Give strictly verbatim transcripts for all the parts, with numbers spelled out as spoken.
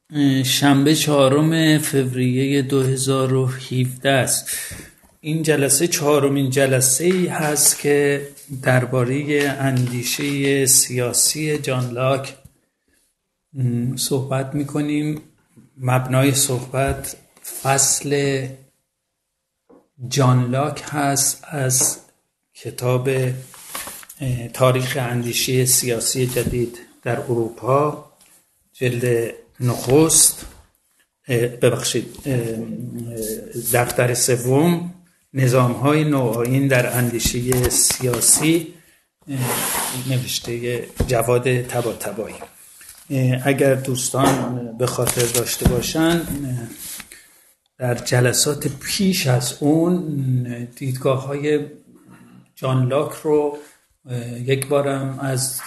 شنبه چهارم فوریه دو هزار و هفده است. این جلسه چهارمین جلسه ای هست که درباره اندیشه سیاسی جان لاک صحبت میکنیم. مبنای صحبت فصل جان لاک هست از کتاب تاریخ اندیشه سیاسی جدید در اروپا، جلد نخست، ببخشید دفتر سوم، نظام‌های نوآیین در اندیشه سیاسی، نوشته جواد طباطبایی. اگر دوستان به خاطر داشته باشن، در جلسات پیش از اون دیدگاه‌های جان لاک رو یک بارم از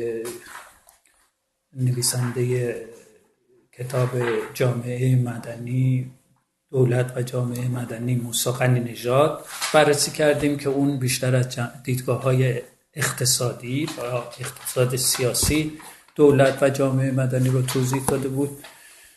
نویسنده کتاب جامعه مدنی، دولت و جامعه مدنی، موسی غنی نژاد بررسی کردیم که اون بیشتر از دیدگاه‌های اقتصادی و اقتصاد سیاسی دولت و جامعه مدنی رو توضیح داده بود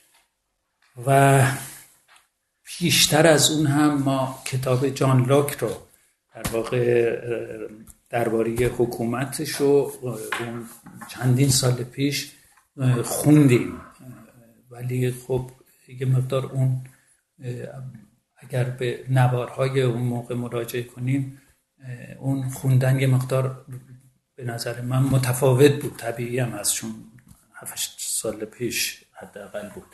و بیشتر از اون هم ما کتاب جان لاک رو در واقع درباره حکومتش رو اون چندین سال پیش خوندیم، ولی خب یه مقدار اون اگر به نوارهای اون موقع مراجعه کنیم، اون خوندن یه مقدار به نظر من متفاوت بود. طبیعی هم از چون هفت سال پیش حداقل بود.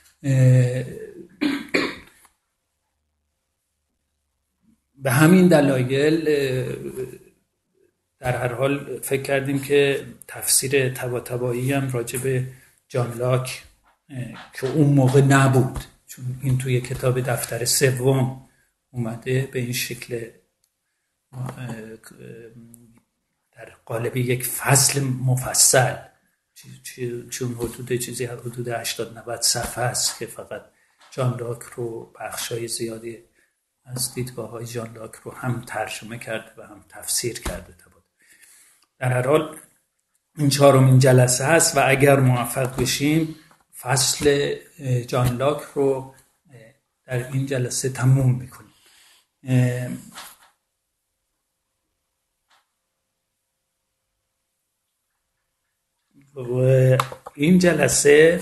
به همین دلایل در هر حال فکر کردیم که تفسیر طباطبایی هم راجع به جان لاک که اون موقع نبود، چون این توی کتاب دفتر سوم اومده به این شکل در قالب یک فصل مفصل، چون حدود چیزی حدود هشتاد نود صفحه است که فقط جان لاک رو، بخشای زیادی از دیدگاه‌های جان لاک رو هم ترجمه کرده و هم تفسیر کرده. در هر حال این چهارمین جلسه هست و اگر موفق بشیم فصل جان لاک رو در این جلسه تموم میکنیم. و این جلسه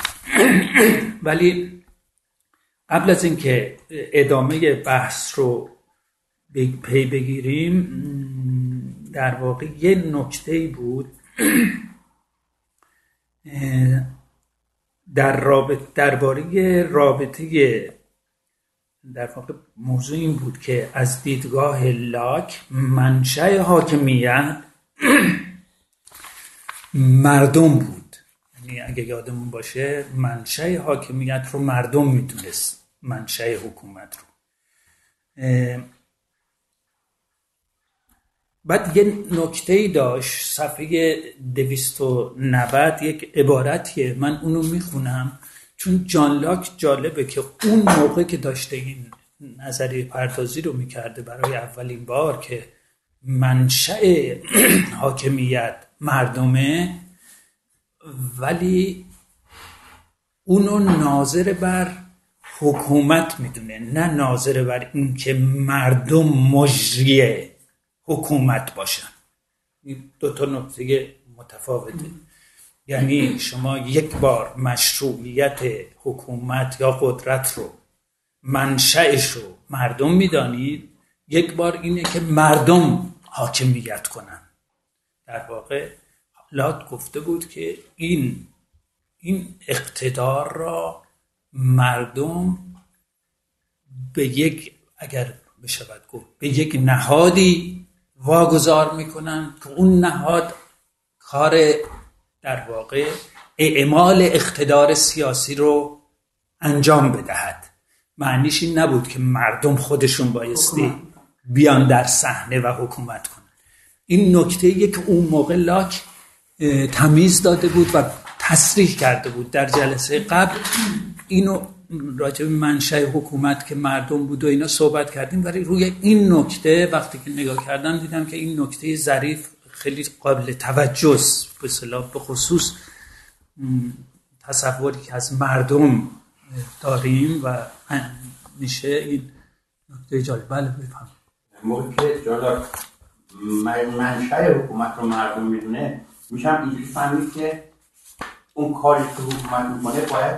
ولی قبل از اینکه ادامه بحث رو پی بگیریم، در واقع یه نکته‌ای بود در رابطه درباره رابطه، در واقع موضوع این بود که از دیدگاه لاک منشأ حاکمیت مردم بود. یعنی اگه یادمون باشه منشأ حاکمیت رو مردم میدونست، منشأ حکومت رو. بعد یه نکته‌ای داشت، صفحه دویست و نود، یک عبارتیه، من اونو میخونم چون جان لاک جالبه که اون موقع که داشته این نظریه پردازی رو میکرده برای اولین بار که منشأ حاکمیت مردمه، ولی اونو ناظر بر حکومت میدونه، نه ناظر بر این که مردم مجری حکومت باشن. این دو تا نکته متفاوته. یعنی شما یک بار مشروعیت حکومت یا قدرت رو، منشأش رو مردم میدانید، یک بار اینه که مردم حاکمیت کنن. در واقع لاک گفته بود که این این اقتدار را مردم به یک، اگر بشود گفت، به یک نهادی واگذار میکنن که اون نهاد کار در واقع اعمال اقتدار سیاسی رو انجام بدهد. معنیش این نبود که مردم خودشون بایستی بیان در صحنه و حکومت کنن. این نکته‌ایه که اون موقع لاک تمیز داده بود و تصریح کرده بود. در جلسه قبل اینو راجع به منشأ حکومت که مردم بود و اینا صحبت کردیم، ولی روی این نکته وقتی که نگاه کردم دیدم که این نکته ظریف خیلی قابل توجه است، به اصطلاح به خصوص تصوری که از مردم داریم و میشه این نکته جالب. بله بفهم. موقعی که جالب منشأ حکومت رو مردم میدونه، میشه هم اینجوری فهمید که اون کاری که حکومت میکنه باید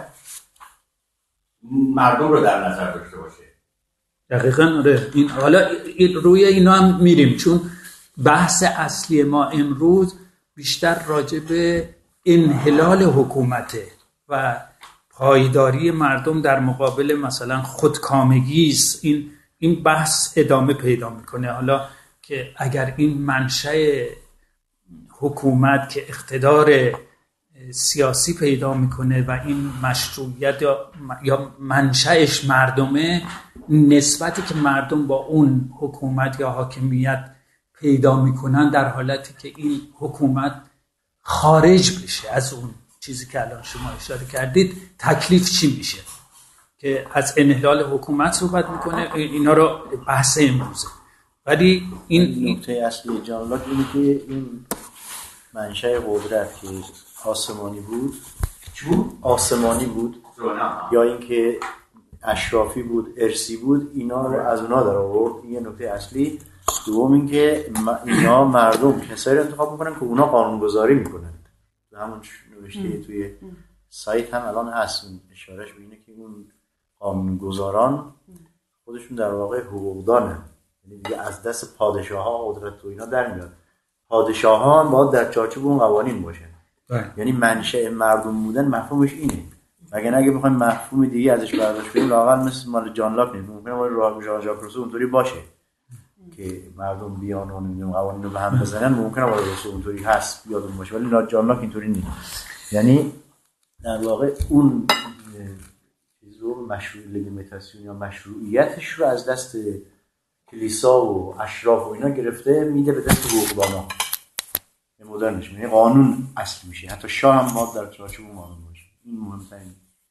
مردم رو در نظر داشته باشه. دقیقاً آره. این حالا روی اینا هم میریم، چون بحث اصلی ما امروز بیشتر راجع به انحلال حکومته و پایداری مردم در مقابل مثلا خودکامگی است. این این بحث ادامه پیدا میکنه. حالا که اگر این منشأ حکومت که اقتدار سیاسی پیدا میکنه و این مشروعیت یا یا منشأش مردمه، نسبتی که مردم با اون حکومت یا حاکمیت پیدا میکنن در حالتی که این حکومت خارج بشه از اون چیزی که الان شما اشاره کردید، تکلیف چی میشه؟ که از انحلال حکومت صحبت میکنه. اینا رو بحث امروزه. ولی این نکته اصلی جان لاک اینه که این منشأ قدرت که آسمانی بود چون آسمانی بود یا اینکه اشرافی بود، ارثی بود، اینا رو از اونا در آورد. این نکته اصلی. دوم اینکه اینا مردم کسایی رو انتخاب میکنن که اونا قانونگذاری میکنن. همون نوشته توی سایت هم الان هست، اشارهش به اینه که اون قانونگذاران خودشون در واقع حقوقدانه، یعنی دیگه از دست پادشاه ها قدرت و اینا در میاد. پادشاه ها هم باید در چارچوب اون قوانین باشن. یعنی منشأ مردم بودن مفهومش اینه. مگر اگه بخوایم مفهوم دیگه ازش برداشت کنیم، واقعا مثل مال جان لاک نیست. ممکنه مال ژان ژاک روسو اونطوری باشه که مردم بیان و نمیدونم قوانین رو به هم بزنن. ممکنه مال روسو اونطوری هست یادم باشه، ولی جان لاک اینطوری نیست. یعنی در واقع اون چیزو مشروع لگیمیتاسیون یا مشروعیتش رو از دست کلیسا و اشراف و اینا گرفته، میده به دست حقوقدانا. این مدرنش میشه قانون اصل میشه. حتی شاه هم باید در چارچوب قانون باشه. این مهمترین.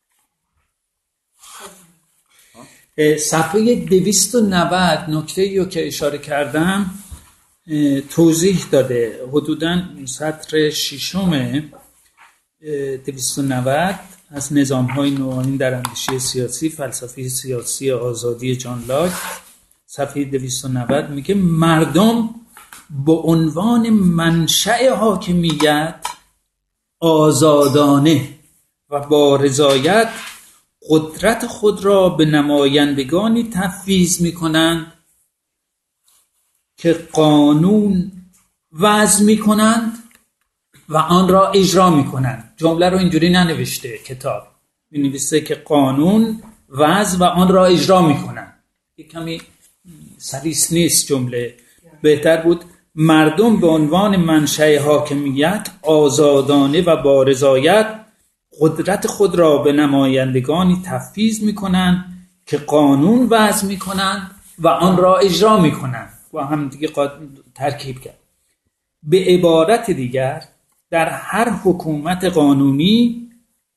صفحه دویست و نود نکته‌ای رو که اشاره کردم توضیح داده. حدوداً سطر ششم دویست و نود از نظام‌های نوآیین در اندیشه سیاسی، فلسفه سیاسی آزادی جان لاک، صفحه دویست و نود میگه مردم به عنوان منشأ حاکمیت آزادانه و با رضایت قدرت خود را به نمایندگانی تفویض می‌کنند که قانون وضع می‌کنند و آن را اجرا می‌کنند. جمله رو اینجوری ننوشته کتاب، می‌نویسه که قانون وضع و آن را اجرا می‌کنند. یک کمی سلیس نیست جمله. بهتر بود مردم به عنوان منشأ حاکمیت آزادانه و با رضایت قدرت خود را به نمایندگانی تفویض می‌کنند که قانون وضع می‌کنند و آن را اجرا می‌کنند. و هم دیگه ترکیب کرد. به عبارت دیگر در هر حکومت قانونی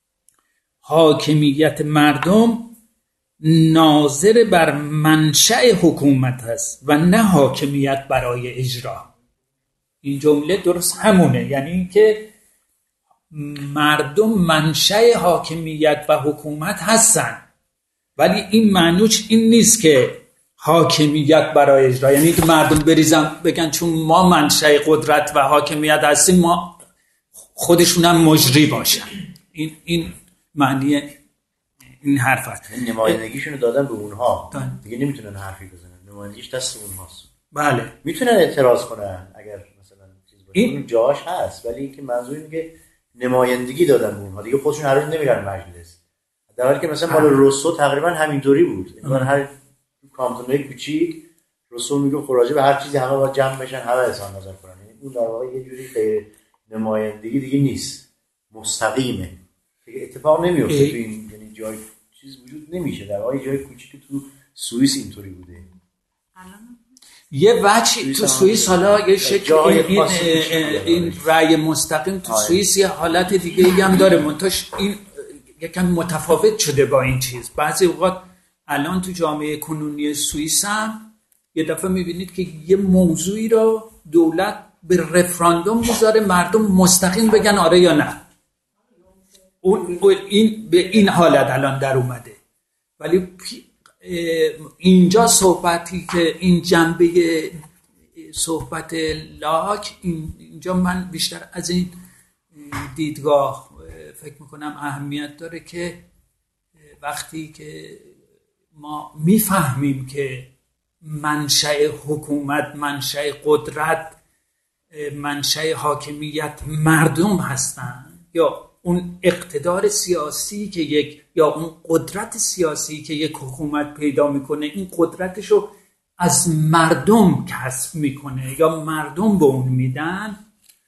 حاکمیت مردم ناظر بر منشأ حکومت است و نه حاکمیت برای اجرا. این جمله درست همونه، یعنی اینکه مردم منشأ حاکمیت و حکومت هستن، ولی این معنوش این نیست که حاکمیت برای اجرا، یعنی که مردم بریزن بگن چون ما منشأ قدرت و حاکمیت هستیم ما خودشون هم مجری باشن. این این معنی این حرف است. نمایندگیشون رو دادن به اونها، دیگه نمیتونن حرفی بزنن. نمایندگیش دست اونهاست. بله میتونن اعتراض کنن اگر مثلا چیز باشه، این جاش هست، ولی اینکه منظور اینه که نمایندگی دادن به اونها، دیگه خودشون هر روز نمیرن مجلس. در حالی که مثلا مال روسو تقریبا همینطوری بود. من هر کانتونه کوچیک روسو میگه خراجه به هر چیزی همه باید جمع بشن، همه اظهار نظر کنن. اون در واقع یه جوری غیر نمایندگی دیگه نیست، مستقیمه. دیگه اتفاق نمیفته تو این، یعنی جای چیز وجود نمیشه. در واقع جای کوچیک تو سوئیس اینطوری بوده. یه وجه تو سوئیس حالا یه شکل این این رأی مستقیم تو سوئیس یه حالت دیگه هم داره، منتش این یکم متفاوت شده با این چیز. بعضی اوقات الان تو جامعه کنونی سوئیس هم یه دفعه میبینید که یه موضوعی رو دولت به رفراندوم میذاره، مردم مستقیم بگن آره یا نه. اون این به این حالت الان در اومده. ولی اینجا صحبتی که این جنبه صحبت لاک، اینجا من بیشتر از این دیدگاه فکر میکنم اهمیت داره که وقتی که ما میفهمیم که منشأ حکومت، منشأ قدرت، منشأ حاکمیت مردم هستن، یا اون اقتدار سیاسی که یک یا اون قدرت سیاسی که یک حکومت پیدا میکنه، این قدرتشو از مردم کسب میکنه یا مردم به اون میدن،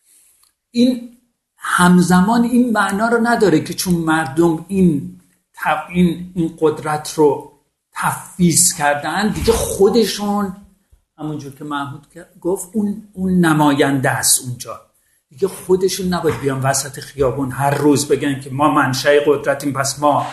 این همزمان این معنا رو نداره که چون مردم این این این قدرت رو تفویض کردن دیگه خودشون، همونجور که محمود گفت، اون اون نماینده است اونجا، دیگه خودشون نباید بیان وسط خیابون هر روز بگن که ما منشأ قدرتیم پس ما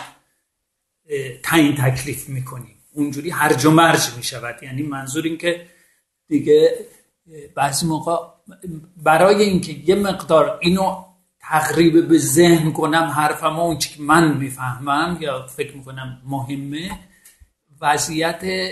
تعیین تکلیف میکنیم. اونجوری هرج و مرج میشود. یعنی منظور این که دیگه بعضی موقع برای اینکه یه مقدار اینو تقریب به ذهن کنم حرفم اون چی که من میفهمم یا فکر میکنم مهمه، وضعیت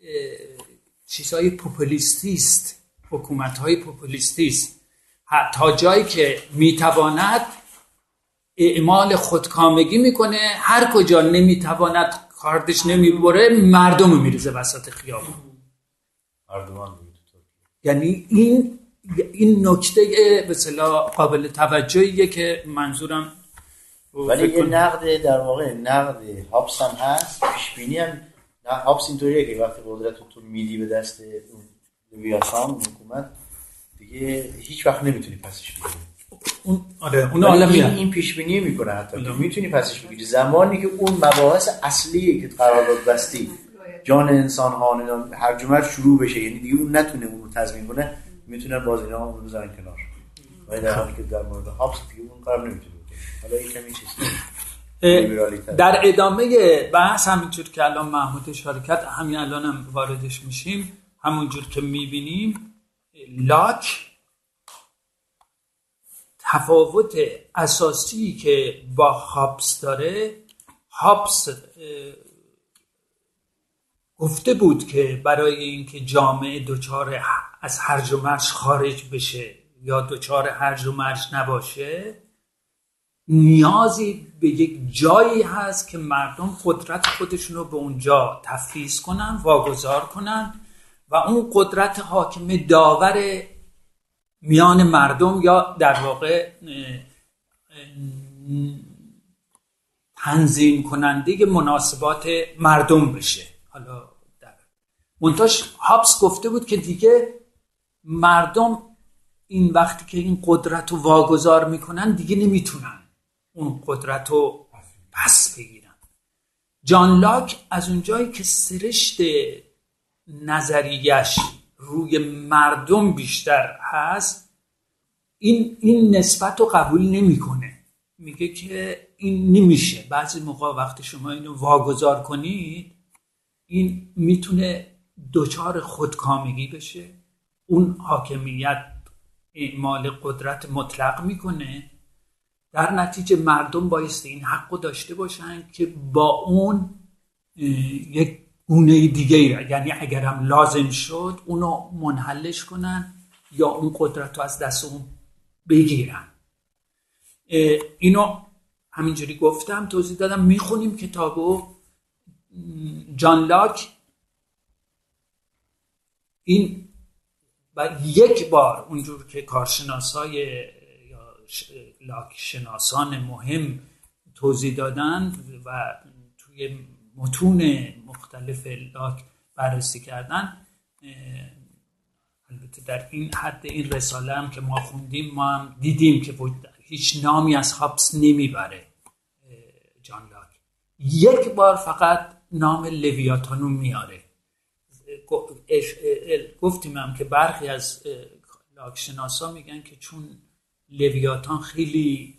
چیزهای پوپولیستی است، حکومت‌های پوپولیستی است، تا جایی که میتواند اعمال خودکامگی میکنه، هر کجا نمیتواند کاردش نمیبره مردم میریزه وسط خیابون. اردوغان یعنی این این نکته به اصطلاح قابل توجهیه که منظورم. ولی یه نقد در واقع نقد هابس هم هست، پیش بینی هم. نه هابس اینطوریه که وقتی قدرت تو میدی به دست اون لویاتان حکومت دیگه هیچ وقت نمیتونی پسش بگیری. اون آره اون عالم این, این پیش بینی میکنه حتی که میتونی پسش بگیری زمانی که اون مباحث اصلیه که قرارداد بستی، جان انسان ها هر جمعه شروع بشه، یعنی دیگه اون نتونه اون رو تضمین کنه، میتونن باز اینا رو بزنن کنار. ولی در حالی که در مورد هابس دیگه اون کار نمیتونه بکنه. حالا این کمی چیزه. در ادامه بحث همینجور که الان محمود اشاره کرد، همین الان هم واردش میشیم، همونجور که میبینیم لاک تفاوت اساسی که با هابس داره، هابس گفته بود که برای اینکه جامعه دچار از هرج و مرج خارج بشه یا دچار هرج و مرج نباشه، نیازی به یک جایی هست که مردم قدرت خودشون رو به اونجا تفویض کنن، واگذار کنن و اون قدرت حاکم داور میان مردم یا در واقع تنظیم کننده مناسبات مردم بشه. حالا در منتاش هابس گفته بود که دیگه مردم این وقتی که این قدرت رو واگذار میکنن دیگه نمیتونن اون قدرت رو پس بگیرن. جان لاک از اونجایی که سرشت نظریش روی مردم بیشتر هست، این این نسبت رو قبول نمیکنه. میگه که این نمیشه. بعضی موقع وقتی شما اینو واگذار کنید این میتونه دچار خودکامگی بشه، اون حاکمیت اعمال قدرت مطلق میکنه، در نتیجه مردم بایستی این حق رو داشته باشن که با اون یک گونه دیگه، یعنی اگرم لازم شد اونو منحلش کنن یا اون قدرت رو از دست اون بگیرن. اینو همینجوری گفتم، توضیح دادم. میخونیم کتابو. جان لاک این و یک بار اونجور که کارشناسای یا لاک شناسان مهم توضیح دادن و توی متون مختلف لاک بررسی کردن، البته در این حد این رساله هم که ما خوندیم ما هم دیدیم که هیچ نامی از هابس نمیبره جان لاک. یک بار فقط نام لویاتانو میاره. گفتیم هم که برخی از لاک شناسا میگن که چون لویاتان خیلی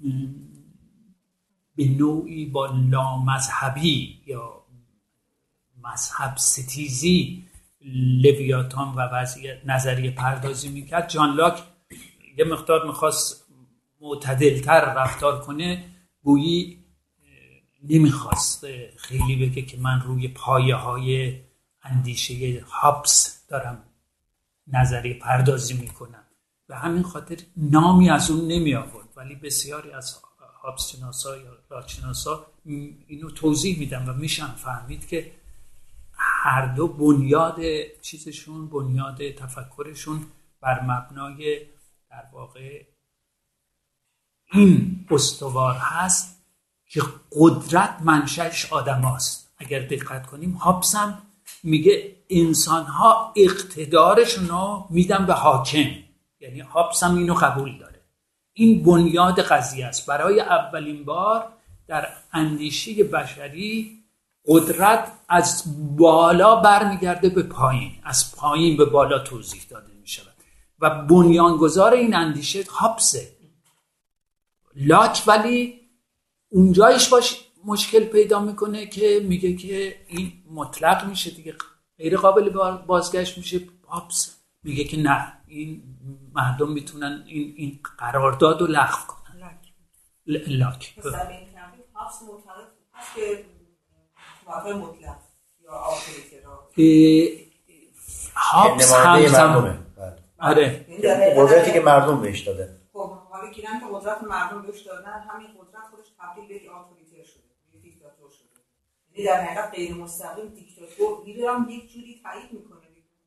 به نوعی با لامذهبی یا مذهب ستیزی لویاتان و وضعیت نظریه پردازی میکرد، جان لاک یه مقدار میخواست معتدلتر رفتار کنه، گویی نمیخواست خیلی بگه که من روی پایه های اندیشه هابس دارم نظریه پردازی میکنم، به همین خاطر نامی از اون نمی آورد. ولی بسیاری از هابس شناسا یا راهشناسا اینو توضیح میدن و میشن فهمید که هر دو بنیاد چیزشون، بنیاد تفکرشون بر مبنای در واقع این استوار هست که قدرت منشأش آدم هاست. اگر دقت کنیم هابس هم میگه انسان ها اقتدارشون رو میدن به حاکم، یعنی هابس هم اینو قبول داره. این بنیاد قضیه است. برای اولین بار در اندیشه بشری قدرت از بالا برمیگرده به پایین، از پایین به بالا توضیح داده می شود و بنیانگذار این اندیشه هابسه. لاک ولی اونجایش باش مشکل پیدا میکنه که میگه که این مطلق میشه دیگه، غیر قابل بازگشت میشه. هابس میگه که نه، این مردم میتونن این این قرارداد رو لغو کنن. لاک لاک مثلا این کمی هابس معتقد هست که واقع مطلق یا آخریته را هابس همزمان آره قدرتی که مردم بهش داده. خب حالا کیرن که قدرت مردم بهش دادن، همین قدرت خودش تبدیل به آتوریته شده، یه دیکتاتور شده. یعنی در حقیقت غیر مستقیم دیکتاتور دیگه هم یک جوری تایید میکنه.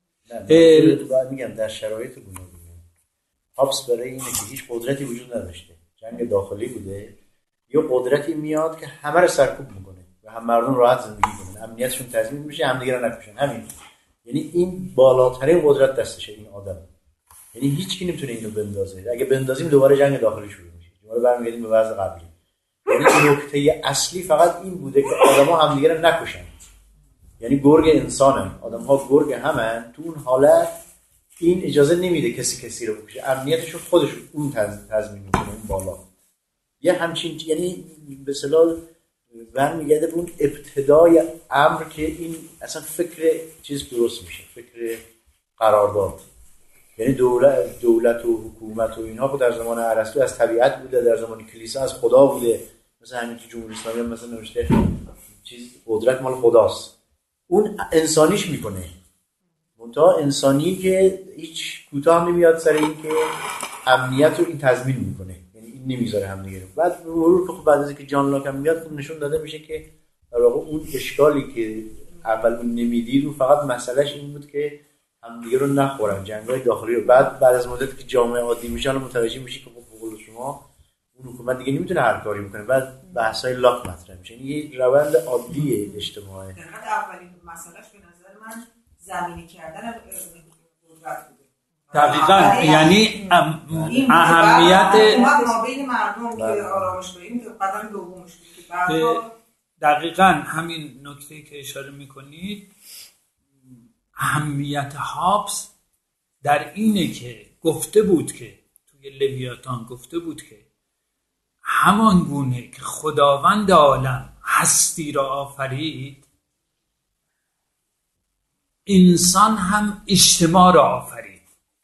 نه تو بعد میگم در شرایط گوناگون هابس برای اینه که هیچ قدرتی وجود نداشته، جنگ داخلی بوده، یه قدرتی میاد که همه رو سرکوب میکنه و هم مردم راحت زندگی کنن، امنیتشون تضمین میشه، هم دیگه رو نکشن. همین یعنی این بالاترین قدرت دستشه این آدم. یعنی هیچ کی نمیتونه اینو بندازه. اگه بندازیم دوباره جنگ داخلی شروع میشه، دوباره برمیگردیم به وضع قبلی. یعنی نکته اصلی فقط این بوده که آدما همدیگه رو نکشن. یعنی گرگ انسانن، آدم‌ها گرگ همن. تو اون حالت این اجازه نمیده کسی کسی رو بکشه، امنیتشو خودش اون تضمین میکنه اون بالا. یه همچین یعنی به اصطلاح برمیگرده به اون ابتدای امر که این اصلا فکر چیز درست میشه، فکر قرارداد. یعنی دولت دولت و حکومت و اینها خود در زمان ارسطو از طبیعت بوده، در زمان کلیسا از خدا بوده. مثلا همین که جمهوری اسلامی هم مثلا نوشته چیز قدرت مال خداست، اون انسانیش میکنه. منتها انسانی که هیچ کوتاه نمیاد سر این که امنیت رو این تضمین میکنه، یعنی این نمیذاره هم دیگه. بعد به مرور که خب بعد از اینکه جان لاک هم میاد خب نشون داده میشه که در واقع اون اشکالی که اول اون نمیدید و فقط مسئلهش این بود که هم دیگه رو نخورن، جنگ‌های داخلی رو. بعد بعد از مدت که جامعه عادی میشه الان متوجه میشه که خب قول شما اون حکومت دیگه نمیتونه هر کاری بکنه. بعد بحث‌های لاک مطرح میشه. یعنی یک روند عادی اجتماعی. در حد اولین مسئلهش به نظر من زمینی کردن قدرت بوده. دقیقاً یعنی اهمیت مابین مردم که آرامش بگیم که قدم دومش بود. دقیقاً همین نکته‌ای که اشاره می‌کنید، اهمیت هابس در اینه که گفته بود که توی لویاتان گفته بود که همان گونه که خداوند عالم هستی را آفرید، انسان هم اجتماع را آفرید.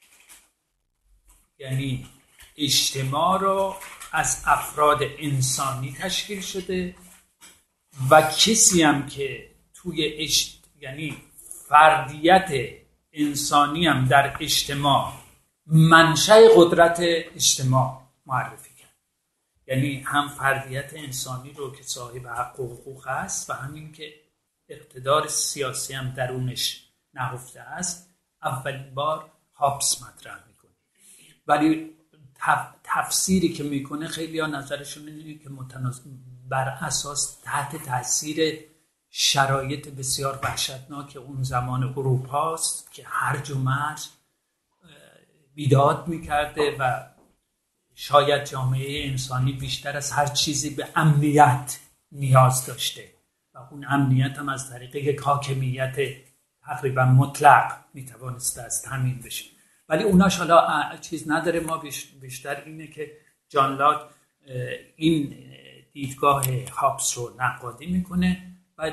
یعنی اجتماع را از افراد انسانی تشکیل شده و کسی هم که توی اجت... یعنی فردیت انسانی هم در اجتماع منشأ قدرت اجتماع معرفی کرد. یعنی هم فردیت انسانی رو که صاحب حق و حقوق است و همین که اقتدار سیاسی هم درونش نهفته است، اولین بار هابس مطرح میکنه. ولی تف... تفسیری که میکنه خیلی ها نظرشون اینه که متناسب بر اساس تحت تاثیر شرایط بسیار وحشتناک اون زمان اروپا است که هرج و مرج بیداد میکرده و شاید جامعه انسانی بیشتر از هر چیزی به امنیت نیاز داشته و اون امنیت هم از طریق یک حاکمیت تقریبا مطلق میتوانسته از تامین بشه. ولی اوناش حالا چیز نداره. ما بیشتر اینه که جان لاک این دیدگاه هابس رو نقادی میکنه و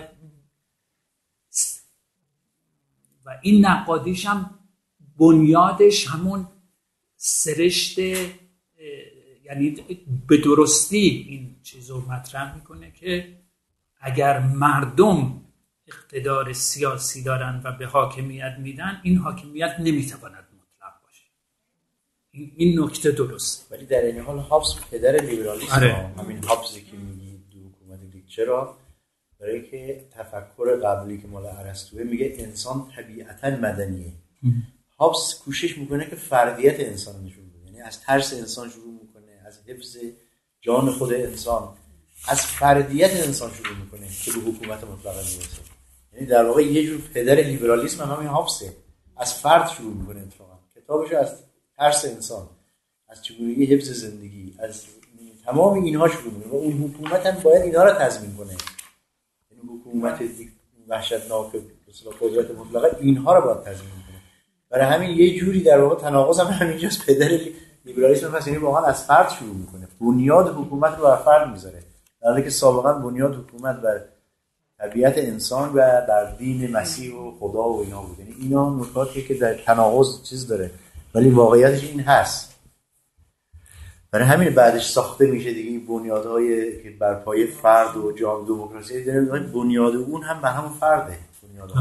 و این نقادیش هم بنیادش همون سرشت، یعنی یعنی به درستی این چیزو مطرح میکنه که اگر مردم اقتدار سیاسی دارن و به حاکمیت میدن، این حاکمیت نمیتواند مطلق باشه. این, این نکته درست. ولی در این حال هابس پدر لیبرالیسم، آره. همین هابسی که میگی دو حکومت لیگ، چرا؟ برای که تفکر قبلی که مال ارسطوئه میگه انسان طبیعتا مدنیه. هابس کوشش میکنه که فردیت انسان نشون بده، یعنی از ترس انسان شروع میکنه، از حفظ جان خود انسان، از فردیت انسان شروع میکنه که به حکومت مطلقه میرسه. یعنی در واقع یه جور پدر لیبرالیسم هم همین هابسه، از فرد شروع میکنه. اتفاقا کتابش از ترس انسان، از چگونگی حفظ زندگی، از تمام اینها شروع میکنه و اون حکومت هم باید اینا رو تضمین کنه. یعنی حکومت وحشتناک مثلا قدرت مطلقه اینها رو باید تضمین کنه. برای همین یه جوری در واقع تناقض هم همینجاست. پدر لیبرالیسم پس یعنی واقعا از فرد شروع میکنه، بنیاد حکومت رو بر فرد میذاره، در حالی که سابقا بنیاد حکومت بر طبیعت انسان و بر دین مسیح و خدا و اینا بود. یعنی اینا نکاتیه که در تناقض چیز داره، ولی واقعیتش این هست. برای همین بعدش ساخته میشه دیگه این بنیادهای که بر پایه فرد و جامعه دموکراسی داره، بنیاد اون هم به همون فرده. بنیاد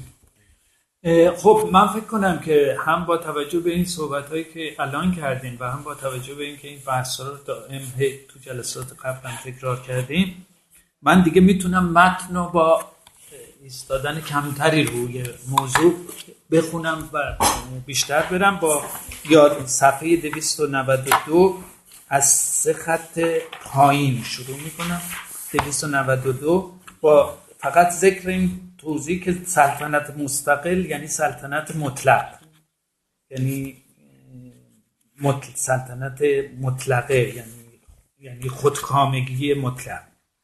خب من فکر کنم که هم با توجه به این صحبت‌هایی که الان کردیم و هم با توجه به اینکه این بحث‌ها رو دائم تو جلسات قبل هم تکرار کردیم، من دیگه میتونم متن رو با ایستادن کمتری روی موضوع بخونم و بیشتر برم. با یاد صفحه دویست و نود و دو از سه خط پایین شروع میکنم. دویست و نود و دو با فقط ذکر این توضیح که سلطنت مستقل یعنی سلطنت مطلق، یعنی مطلق سلطنت مطلقه، یعنی یعنی خودکامگی مطلق.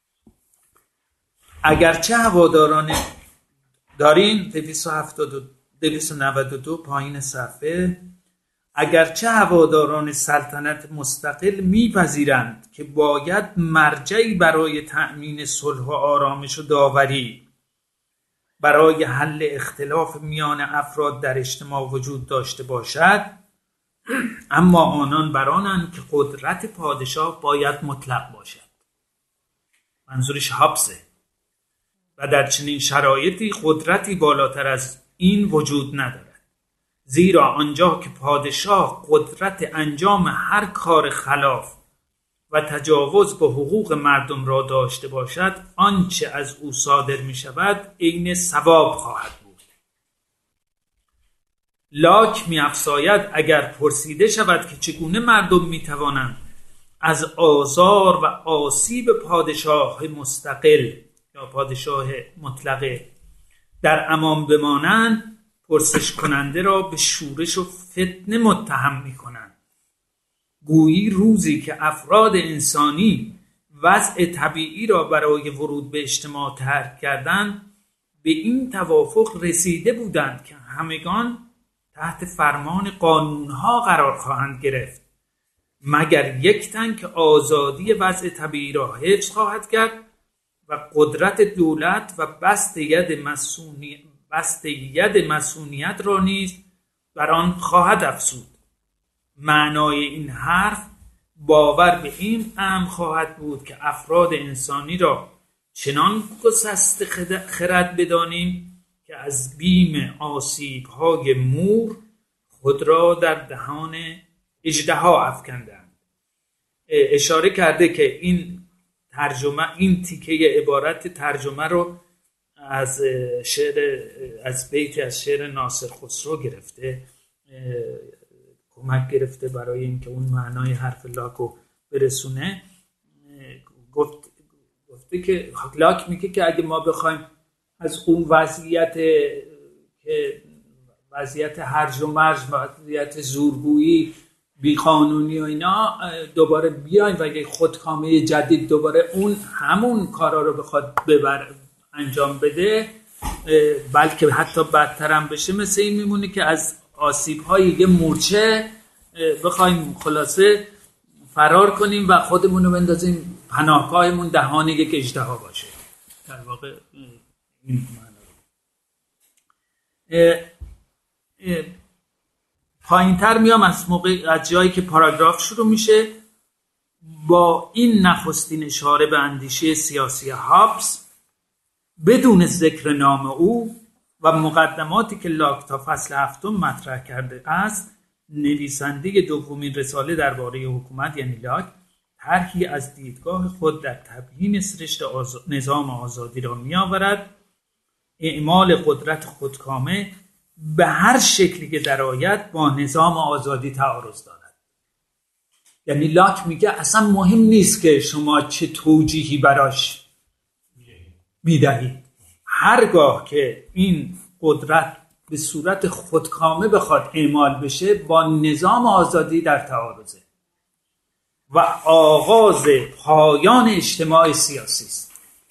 اگرچه هواداران دارین دویست و نود و دو پایین صفحه، اگرچه هواداران سلطنت مستقل میپذیرند که باید مرجعی برای تأمین صلح و آرامش و داوری برای حل اختلاف میان افراد در اجتماع وجود داشته باشد، اما آنان برانند که قدرت پادشاه باید مطلق باشد. منظورش هابسه. و در چنین شرایطی قدرتی بالاتر از این وجود ندارد، زیرا آنجا که پادشاه قدرت انجام هر کار خلاف و تجاوز به حقوق مردم را داشته باشد، آنچه از او صادر می شود عین ثواب خواهد بود. لاک می افزاید اگر پرسیده شود که چگونه مردم می توانند از آزار و آسیب پادشاه مستقل یا پادشاه مطلقه در امان بمانند، پرسش کننده را به شورش و فتنه متهم می کنند. گویی روزی که افراد انسانی وضع طبیعی را برای ورود به اجتماع ترک کردند، به این توافق رسیده بودند که همگان تحت فرمان قانونها قرار خواهند گرفت، مگر یک تن که آزادی وضع طبیعی را حفظ خواهد کرد و قدرت دولت و بسط ید مسئولیت بسط ید مسئولیت را نیز بر آن خواهد افزود. معنای این حرف باور به این امر خواهد بود که افراد انسانی را چنان گسسته خرد بدانیم که از بیم آسیب‌های مور خود را در دهان اژدها افکندند. اشاره کرده که این ترجمه، این تیکه عبارت ترجمه رو از شعر از بیتی از شعر ناصر خسرو گرفته، کمک گرفته برای اینکه اون معنای حرف لاکو برسونه. گفت گفته که لاک میگه که اگه ما بخوایم از اون وضعیت که وضعیت هرج و مرج، وضعیت زورگویی، بیقانونی و اینا دوباره بیایم و یک خودکامه جدید دوباره اون همون کارا رو بخواد ببر انجام بده، بلکه حتی بدتر هم بشه، مثل این میمونه که از آسیب‌های یه مورچه بخوایم خلاصه فرار کنیم و خودمون رو بندازیم پناهگاهمون دهان یک اژدها باشه. در واقع این معنی. پایین تر میام از موقع از جایی که پاراگراف شروع میشه با این نخستین اشاره به اندیشه سیاسی هابز بدون ذکر نام او و مقدماتی که لاک تا فصل هفتم مطرح کرده است، نویسنده دومین رساله درباره حکومت یعنی لاک طرحی از دیدگاه خود در تبیین سرشت آز... نظام آزادی را می آورد. اعمال قدرت خودکامه به هر شکلی که درآید با نظام آزادی تعارض دارد. یعنی لاک میگه اصلا مهم نیست که شما چه توجیهی براش میدهید، هرگاه که این قدرت به صورت خودکامه بخواد اعمال بشه با نظام آزادی در تعارضه و آغاز پایان اجتماع سیاسی است.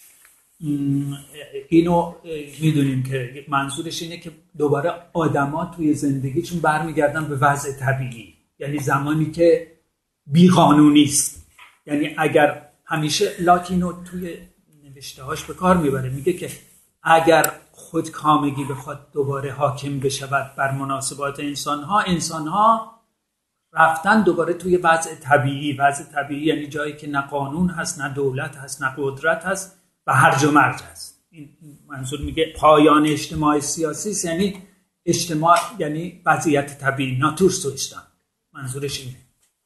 اینو میدونیم که منظورش اینه که دوباره آدما توی زندگیشون برمیگردن به وضع طبیعی، یعنی زمانی که بیقانونی است. یعنی اگر همیشه لاک اینو توی نوشته‌هاش به کار میبره، میگه که اگر خودکامگی بخواد دوباره حاکم بشود بر مناسبات انسان‌ها، انسان‌ها رفتن دوباره توی وضع طبیعی. وضع طبیعی یعنی جایی که نه قانون هست، نه دولت هست، نه قدرت هست و هرج و مرج هست. این منظور میگه پایان اجتماع سیاسی است، یعنی اجتماع یعنی وضعیت طبیعی، ناتورسوشتن، منظورش اینه.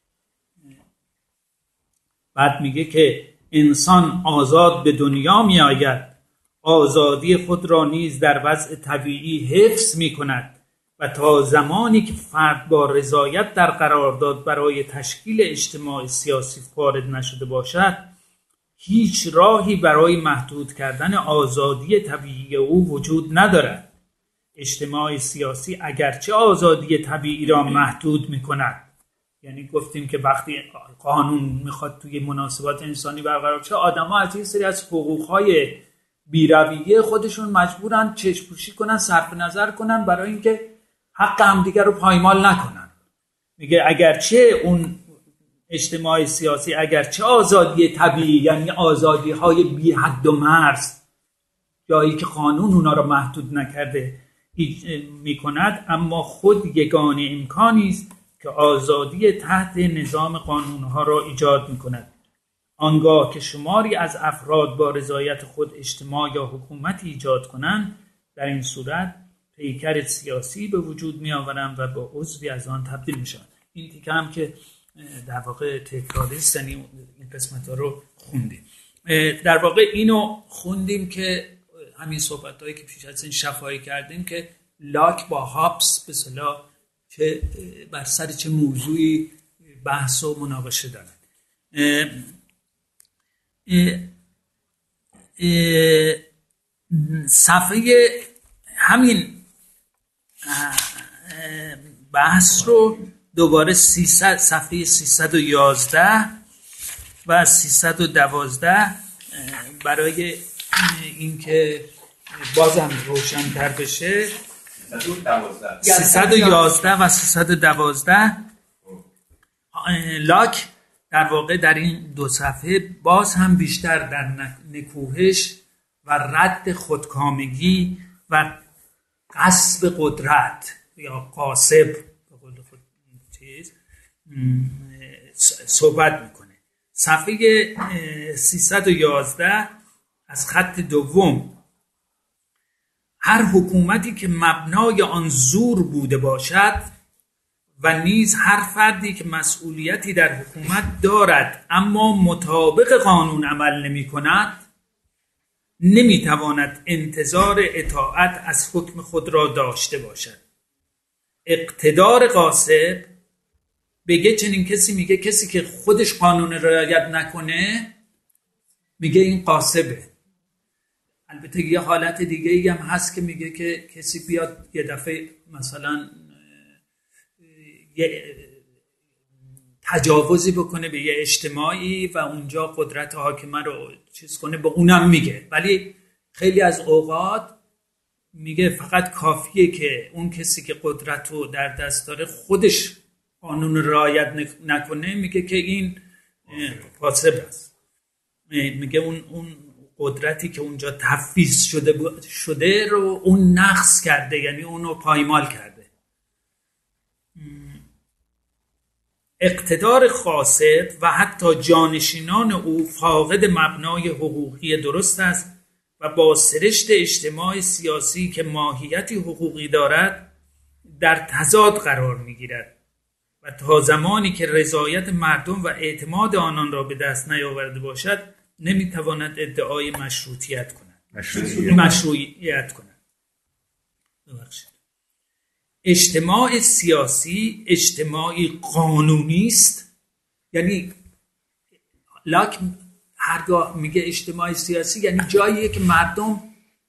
بعد میگه که انسان آزاد به دنیا می آید، آزادی خود را نیز در وضع طبیعی حفظ می کند و تا زمانی که فرد با رضایت در قرارداد برای تشکیل اجتماع سیاسی وارد نشده باشد، هیچ راهی برای محدود کردن آزادی طبیعی او وجود ندارد. اجتماع سیاسی اگرچه آزادی طبیعی را محدود می کند، یعنی گفتیم که وقتی قانون میخواد توی مناسبات انسانی برقرار شه، آدم‌ها از این سری از حقوق‌های بی‌رویه خودشون مجبورن چشم‌پوشی کنن، صرف نظر کنن برای اینکه حق همدیگر رو پایمال نکنن. میگه اگرچه اون اجتماع سیاسی اگرچه آزادی طبیعی یعنی آزادی‌های بی حد و مرز، جایی که قانون اونا رو محدود نکرده میکند، اما خود یگانه امکانی است که آزادی تحت نظام قانونها را ایجاد می‌کند. آنگاه که شماری از افراد با رضایت خود اجتماع یا حکومتی ایجاد کنند، در این صورت پیکر سیاسی به وجود می‌آورند و با عضوی از آن تبدیل می‌شوند. این تیکه هم که در واقع تکراری است، یعنی این قسمت‌ها رو خوندیم. در واقع اینو خوندیم که همین صحبت‌هایی که پیش از این شفاهی کردیم که لاک با هابز به اصطلاح که بر سر چه موضوعی بحث و مناقشه دارن. صفحه همین بحث رو دوباره سیصد صفحه سیصد و یازده و سیصد و دوازده برای اینکه بازم روشن‌تر بشه، سیصد و یازده و سیصد و دوازده لاک در واقع در این دو صفحه باز هم بیشتر در نکوهش و رد خودکامگی و غصب قدرت یا غاصب به قول خود چیز صحبت میکنه. صفحه سیصد و یازده از خط دوم: هر حکومتی که مبنای آن زور بوده باشد و نیز هر فردی که مسئولیتی در حکومت دارد اما مطابق قانون عمل نمی کند، نمی تواند انتظار اطاعت از حکم خود را داشته باشد. اقتدار غاصب بگه چنین کسی، میگه کسی که خودش قانون رعایت نکنه میگه این غاصبه. البته یه حالت دیگه ای هم هست که میگه که کسی بیاد یه دفعه مثلا یه تجاوزی بکنه به یه اجتماعی و اونجا قدرت حاکمه رو چیز کنه، به اونم میگه. ولی خیلی از اوقات میگه فقط کافیه که اون کسی که قدرت رو در دست داره خودش قانون رعایت نکنه، میگه که این غاصب است. میگه اون اون قدرتی که اونجا تفویض شده شده رو اون نقض کرده، یعنی اون رو پایمال کرده. اقتدار خاصه و حتی جانشینان او فاقد مبنای حقوقی درست است و با سرشت اجتماع سیاسی که ماهیتی حقوقی دارد در تضاد قرار می‌گیرد و تا زمانی که رضایت مردم و اعتماد آنان را به دست نیاورده باشد نمی‌تواند ادعای مشروطیت کند. مشروعیت, مشروعیت کند. ببخشید. اجتماع سیاسی اجتماعی قانونی است، یعنی لاک هرگاه میگه اجتماع سیاسی یعنی جاییه که مردم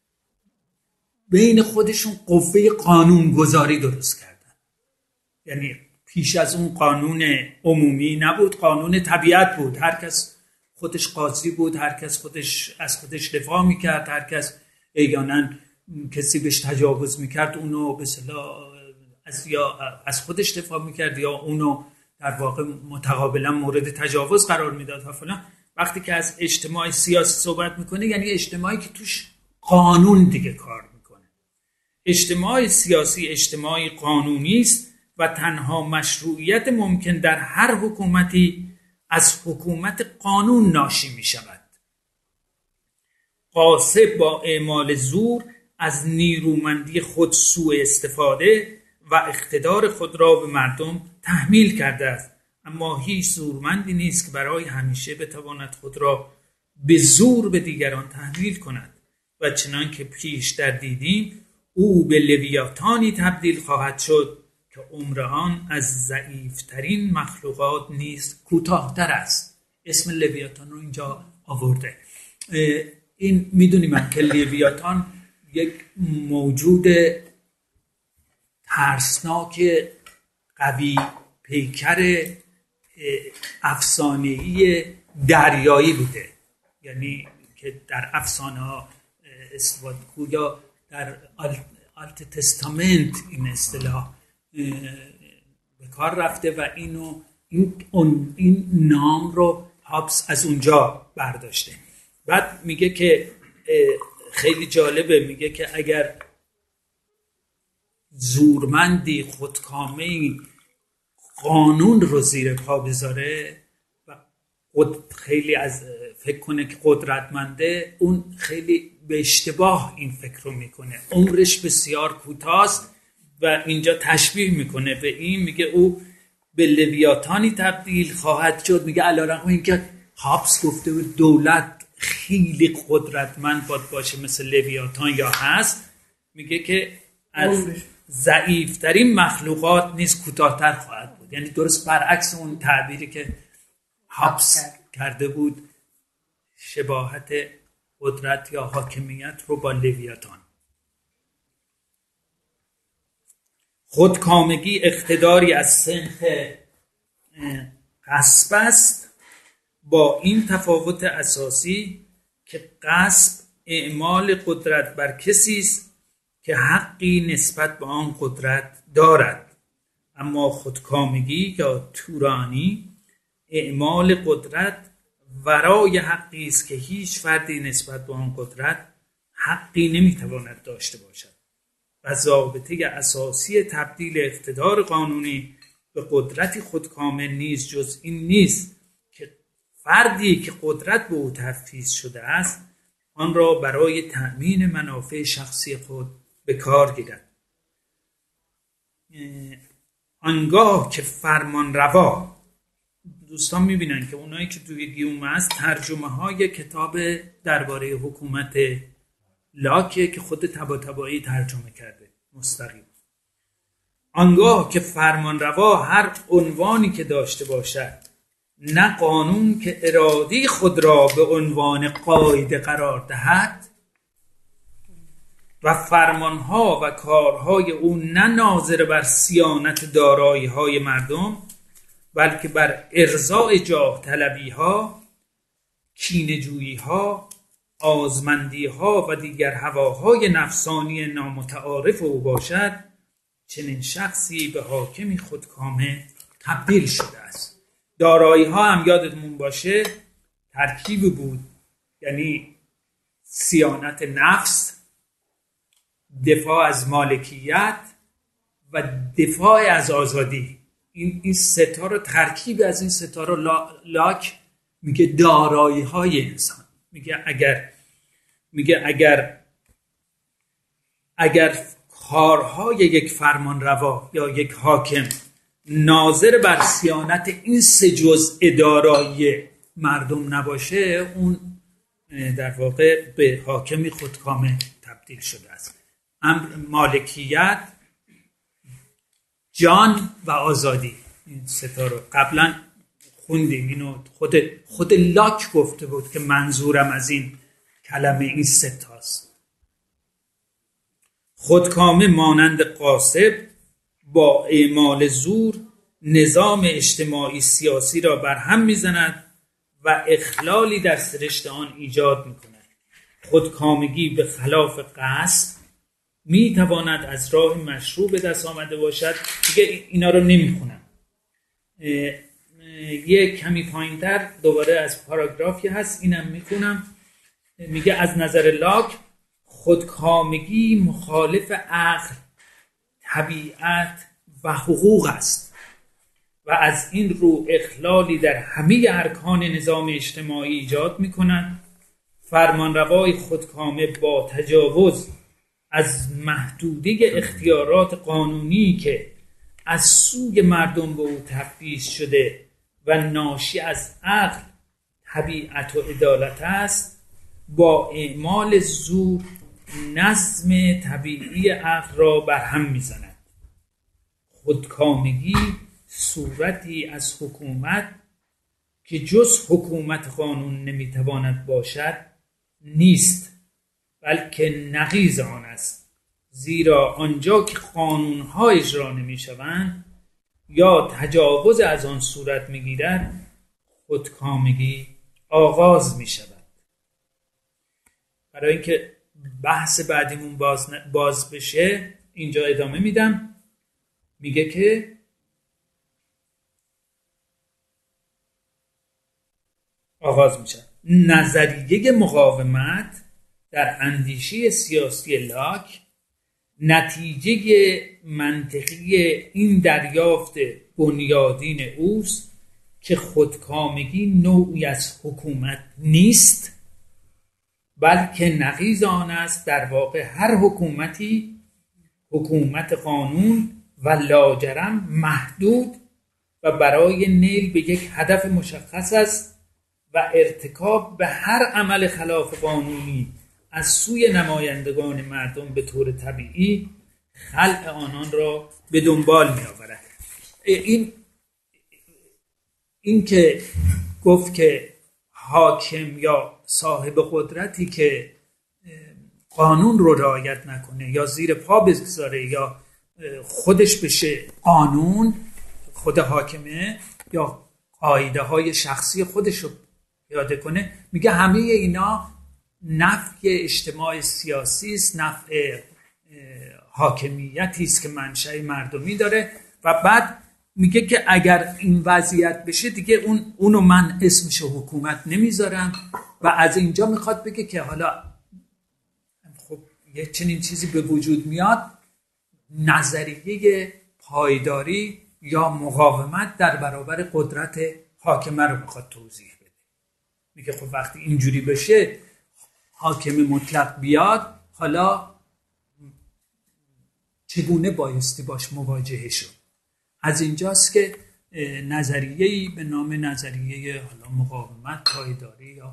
بین خودشون قوه قانون گذاری درست کردن. یعنی پیش از اون قانون عمومی نبود، قانون طبیعت بود، هر کس خودش قاضی بود، هر کس خودش از خودش دفاع میکرد، هر کس احیانا کسی بهش تجاوز میکرد اونو به اصطلاح از یا از خودش دفاع میکرد یا اونو در واقع متقابلا مورد تجاوز قرار میداد و فلان. وقتی که از اجتماع سیاسی صحبت میکنه یعنی اجتماعی که توش قانون دیگه کار میکنه. اجتماع سیاسی اجتماعی قانونی است و تنها مشروعیت ممکن در هر حکومتی از حکومت قانون ناشی میشود. غاصب با اعمال زور از نیرومندی خود سوء استفاده و اقتدار خود را به مردم تحمیل کرده است، اما هیچ زورمندی نیست که برای همیشه بتواند خود را به زور به دیگران تحمیل کند و چنان که پیشتر دیدیم او به لویاتانی تبدیل خواهد شد که عمر آن از ضعیفترین مخلوقات نیست کوتاه‌تر است. اسم لویاتان رو اینجا آورده. این میدونیم من که لویاتان یک موجود ترسناک قوی پیکر افسانه‌ای دریایی بوده، یعنی که در افسانه ها استفاده یا در آلت تستامنت این اصطلاح به کار رفته و اینو این, این نام رو هابس از اونجا برداشته. بعد میگه که خیلی جالبه، میگه که اگر زورمندی خودکامه‌ای قانون رو زیر پا بذاره و خیلی از فکر کنه که قدرتمنده، اون خیلی به اشتباه این فکر رو میکنه، عمرش بسیار کوتاست و اینجا تشبیه میکنه به این، میگه او به لویاتانی تبدیل خواهد شد. میگه علیرغم اینکه هابس گفته بود دولت خیلی قدرتمند باید باشه مثل لویاتان یا هست، میگه که از ضعیفترین مخلوقات نیز کوتاه‌تر خواهد بود. یعنی درست برعکس اون تعبیری که هابس کرده بود، شباهت قدرت یا حاکمیت رو با لویاتان. خودکامگی اقتداری از صنف غصب است، با این تفاوت اساسی که غصب اعمال قدرت بر کسی است که حقی نسبت به آن قدرت دارد، اما خودکامگی یا تورانی اعمال قدرت ورای حقی است که هیچ فردی نسبت به آن قدرت حقی نمیتواند داشته باشد و ضابطه اساسی تبدیل اقتدار قانونی به قدرتی خودکامه نیز جز این نیست که فردی که قدرت به او تفویض شده است آن را برای تأمین منافع شخصی خود به کار گیرد. آنگاه که فرمان روا، دوستان میبینن که اونایی که توی گیوم هست ترجمه های کتاب درباره حکومت لاکه که خود طباطبایی ترجمه کرده مستقیم. آنگاه که فرمان روا هر عنوانی که داشته باشد نه قانون که ارادی خود را به عنوان قاعده قرار دهد و فرمانها و کارهای او نه ناظر بر صیانت دارایی‌های مردم بلکه بر ارضاء جاه طلبی‌ها، کینه‌جویی‌ها، آزمندی‌ها و دیگر هواهای نفسانی نامتعارف او باشد، چنین شخصی به حاکمی خودکامه تبدیل شده است. دارایی‌ها هم یادتون باشه ترکیب بود، یعنی صیانت نفس، دفاع از مالکیت و دفاع از آزادی. این این ستا رو ترکیب از این ستا رو لا، لاک میگه دارایی های انسان. میگه اگر میگه اگر اگر کارهای یک فرمانروا یا یک حاکم ناظر بر صیانت این سه جزء دارایی مردم نباشه، اون در واقع به حاکمی خودکامه تبدیل شده است. امر مالکیت، جان و آزادی، این سه تا رو قبلا خوندیم. اینو خود خود لاک گفته بود که منظورم از این کلمه این سه تاست. خودکامه مانند غاصب با اعمال زور نظام اجتماعی سیاسی را برهم میزند و اخلالی در سرشت آن ایجاد میکند. خودکامگی به خلاف غصب میتواند از راه مشروع به دست آمده باشد. دیگه اینا رو نمیخونم. یه کمی پایینتر دوباره از پاراگرافی هست، اینم میخونم. میگه از نظر لاک خودکامگی مخالف عقل، طبیعت و حقوق است و از این رو اخلالی در همه ارکان نظام اجتماعی ایجاد می‌کند. فرمانروای خودکامه با تجاوز از محدوده اختیارات قانونی که از سوی مردم به او تفویض شده و ناشی از عقل، طبیعت و عدالت است، با اعمال زور نظم طبیعی عقل را برهم می‌زند. خودکامگی صورتی از حکومت که جز حکومت قانون نمیتواند باشد نیست، بلکه نقیض آن است، زیرا آنجا که قانون‌ها اجرا نمی‌شوند یا تجاوز از آن صورت می‌گیرد، خودکامگی آغاز می‌شود. برای اینکه بحث بعدیمون باز, باز بشه اینجا ادامه میدم. میگه که آغاز میشه نظریه مقاومت در اندیشه سیاسی لاک نتیجه منطقی این دریافت بنیادین اوست که خودکامگی نوعی از حکومت نیست، بلکه نقیض آن است. در واقع هر حکومتی حکومت قانون و لاجرم محدود و برای نیل به یک هدف مشخص است و ارتکاب به هر عمل خلاف قانونی از سوی نمایندگان مردم به طور طبیعی خلع آنان را به دنبال می آورد. این این که گفت که حاکم یا صاحب قدرتی که قانون رو رعایت نکنه یا زیر پا بگذاره یا خودش بشه قانون، خود حاکمه، یا قاعده های شخصی خودش رو پیاده کنه، میگه همه اینا نفع اجتماع سیاسی است، نفع حاکمیتی است که منشأ مردمی داره. و بعد میگه که اگر این وضعیت بشه دیگه اون اونو من اسمش حکومت نمیذارم. و از اینجا میخواد بگه که حالا خب یه چنین چیزی به وجود میاد، نظریه پایداری یا مقاومت در برابر قدرت حاکمه رو میخواد توضیح بده. میگه خب وقتی اینجوری بشه، حاکم مطلق بیاد، حالا چگونه بایستی باش مواجهه شد؟ از اینجاست که نظریه‌ای به نام نظریه حالا مقاومت، پایداری یا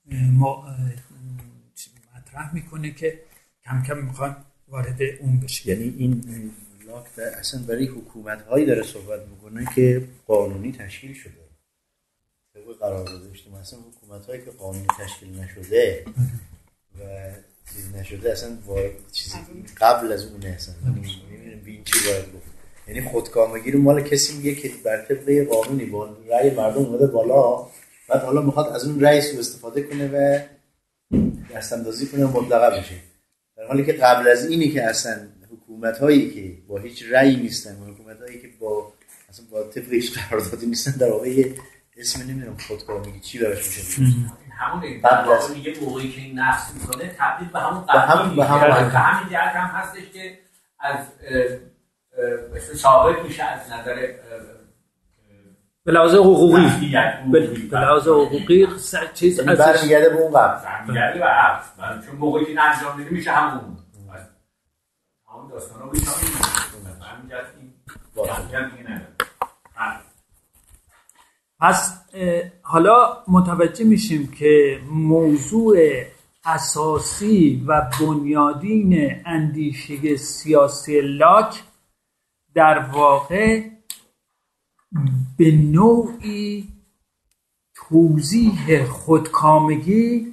مطرح میکنه که کم کم میخوان وارد اون بشه. یعنی این لاک اصلا برای حکومت‌هایی داره صحبت میکنه که قانونی تشکیل شده، طبق قرارداد اجتماعی. اصلا حکومت‌هایی که قانونی تشکیل نشده و چیز نشده اصلا چیزی قبل از اونه، اصلا نمی‌دونیم به این چی باید گفت. یعنی خودکامگی رو مال کسی میگه که بر طبق قانونی با رأی مردم اومده بالا، بعد حالا میخواد از اون رأی سوء استفاده کنه و دستاندازی کنه و مطلقه بشه، در حالی که قبل از اینی که اصلا حکومت‌هایی که با هیچ رأی نیستن و حکومت‌هایی که با اصلا با طبق هیچ قراردادی نیستن، در واقع اسم نمیدونم خودکامگی چی براش میشه. همون قبل از میگه موقعی که این نفس میکنه تبدیل به همون قبل به همین جهت هم هستش که از ثابت میشه از نظر به لحاظ حقوقی به لحاظ حقوقی چیز از برمیگرده به اون قبل برمیگرده به عقل، چون موقعی که انجام میده میشه همون همون داستانا بیشتر برمیگرده این واقعا دیگه نداره. پس حالا متوجه میشیم که موضوع اساسی و بنیادین اندیشه سیاسی لاک در واقع به نوعی توضیح خودکامگی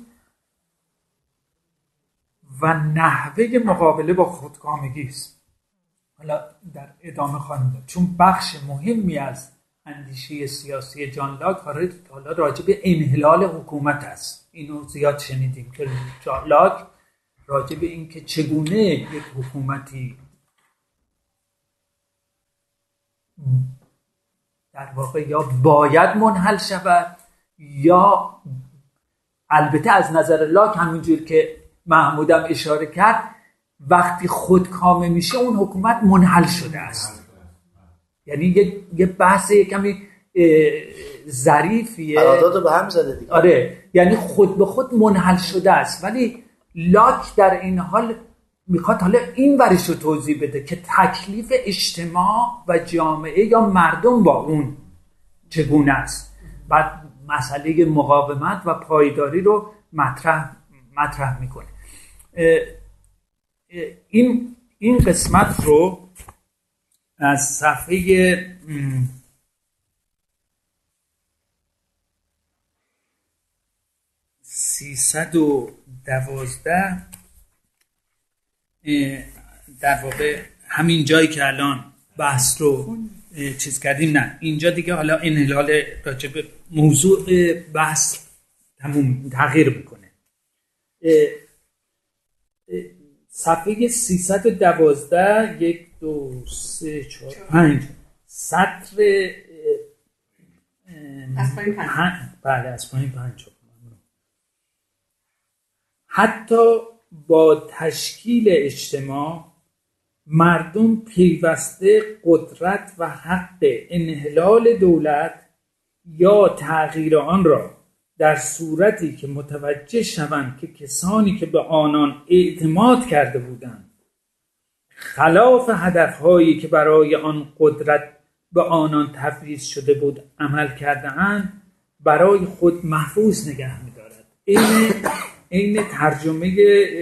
و نحوه مقابله با خودکامگی است. حالا در ادامه خواهیم داد، چون بخش مهمی از اندیشه سیاسی جان لاک حالا راجع به انحلال حکومت است. اینو زیاد شنیدیم که جان لاک راجع به این که چگونه یک حکومتی در واقع یا باید منحل شود یا البته از نظر لاک همونجور که محمودم اشاره کرد وقتی خودکامه میشه اون حکومت منحل شده است. یعنی یه, یه بحث کمی ظریفیه، قراردادو به هم زده دیگه. آره، یعنی خود به خود منحل شده است. ولی لاک در این حال میخواد حالا این ورش رو توضیح بده که تکلیف اجتماع و جامعه یا مردم با اون چگونه است. بعد مسئله مقاومت و پایداری رو مطرح مطرح میکنه. این این قسمت رو از صفحه سیصد و دوازده در واقع همین جایی که الان بحث رو چیز کردیم، نه اینجا دیگه حالا انحلال راجع به موضوع بحث تموم تغییر میکنه. صفحه سیصد و دوازده یک دو سه چهار پنج سطر از پایین پنج بله از پایین پنج. حتی با تشکیل اجتماع مردم پیوسته قدرت و حق انحلال دولت یا تغییر آن را در صورتی که متوجه شوند که کسانی که به آنان اعتماد کرده بودند خلاف هدفهایی که برای آن قدرت به آنان تفویض شده بود عمل کرده اند برای خود محفوظ نگه می‌دارد. این این ترجمه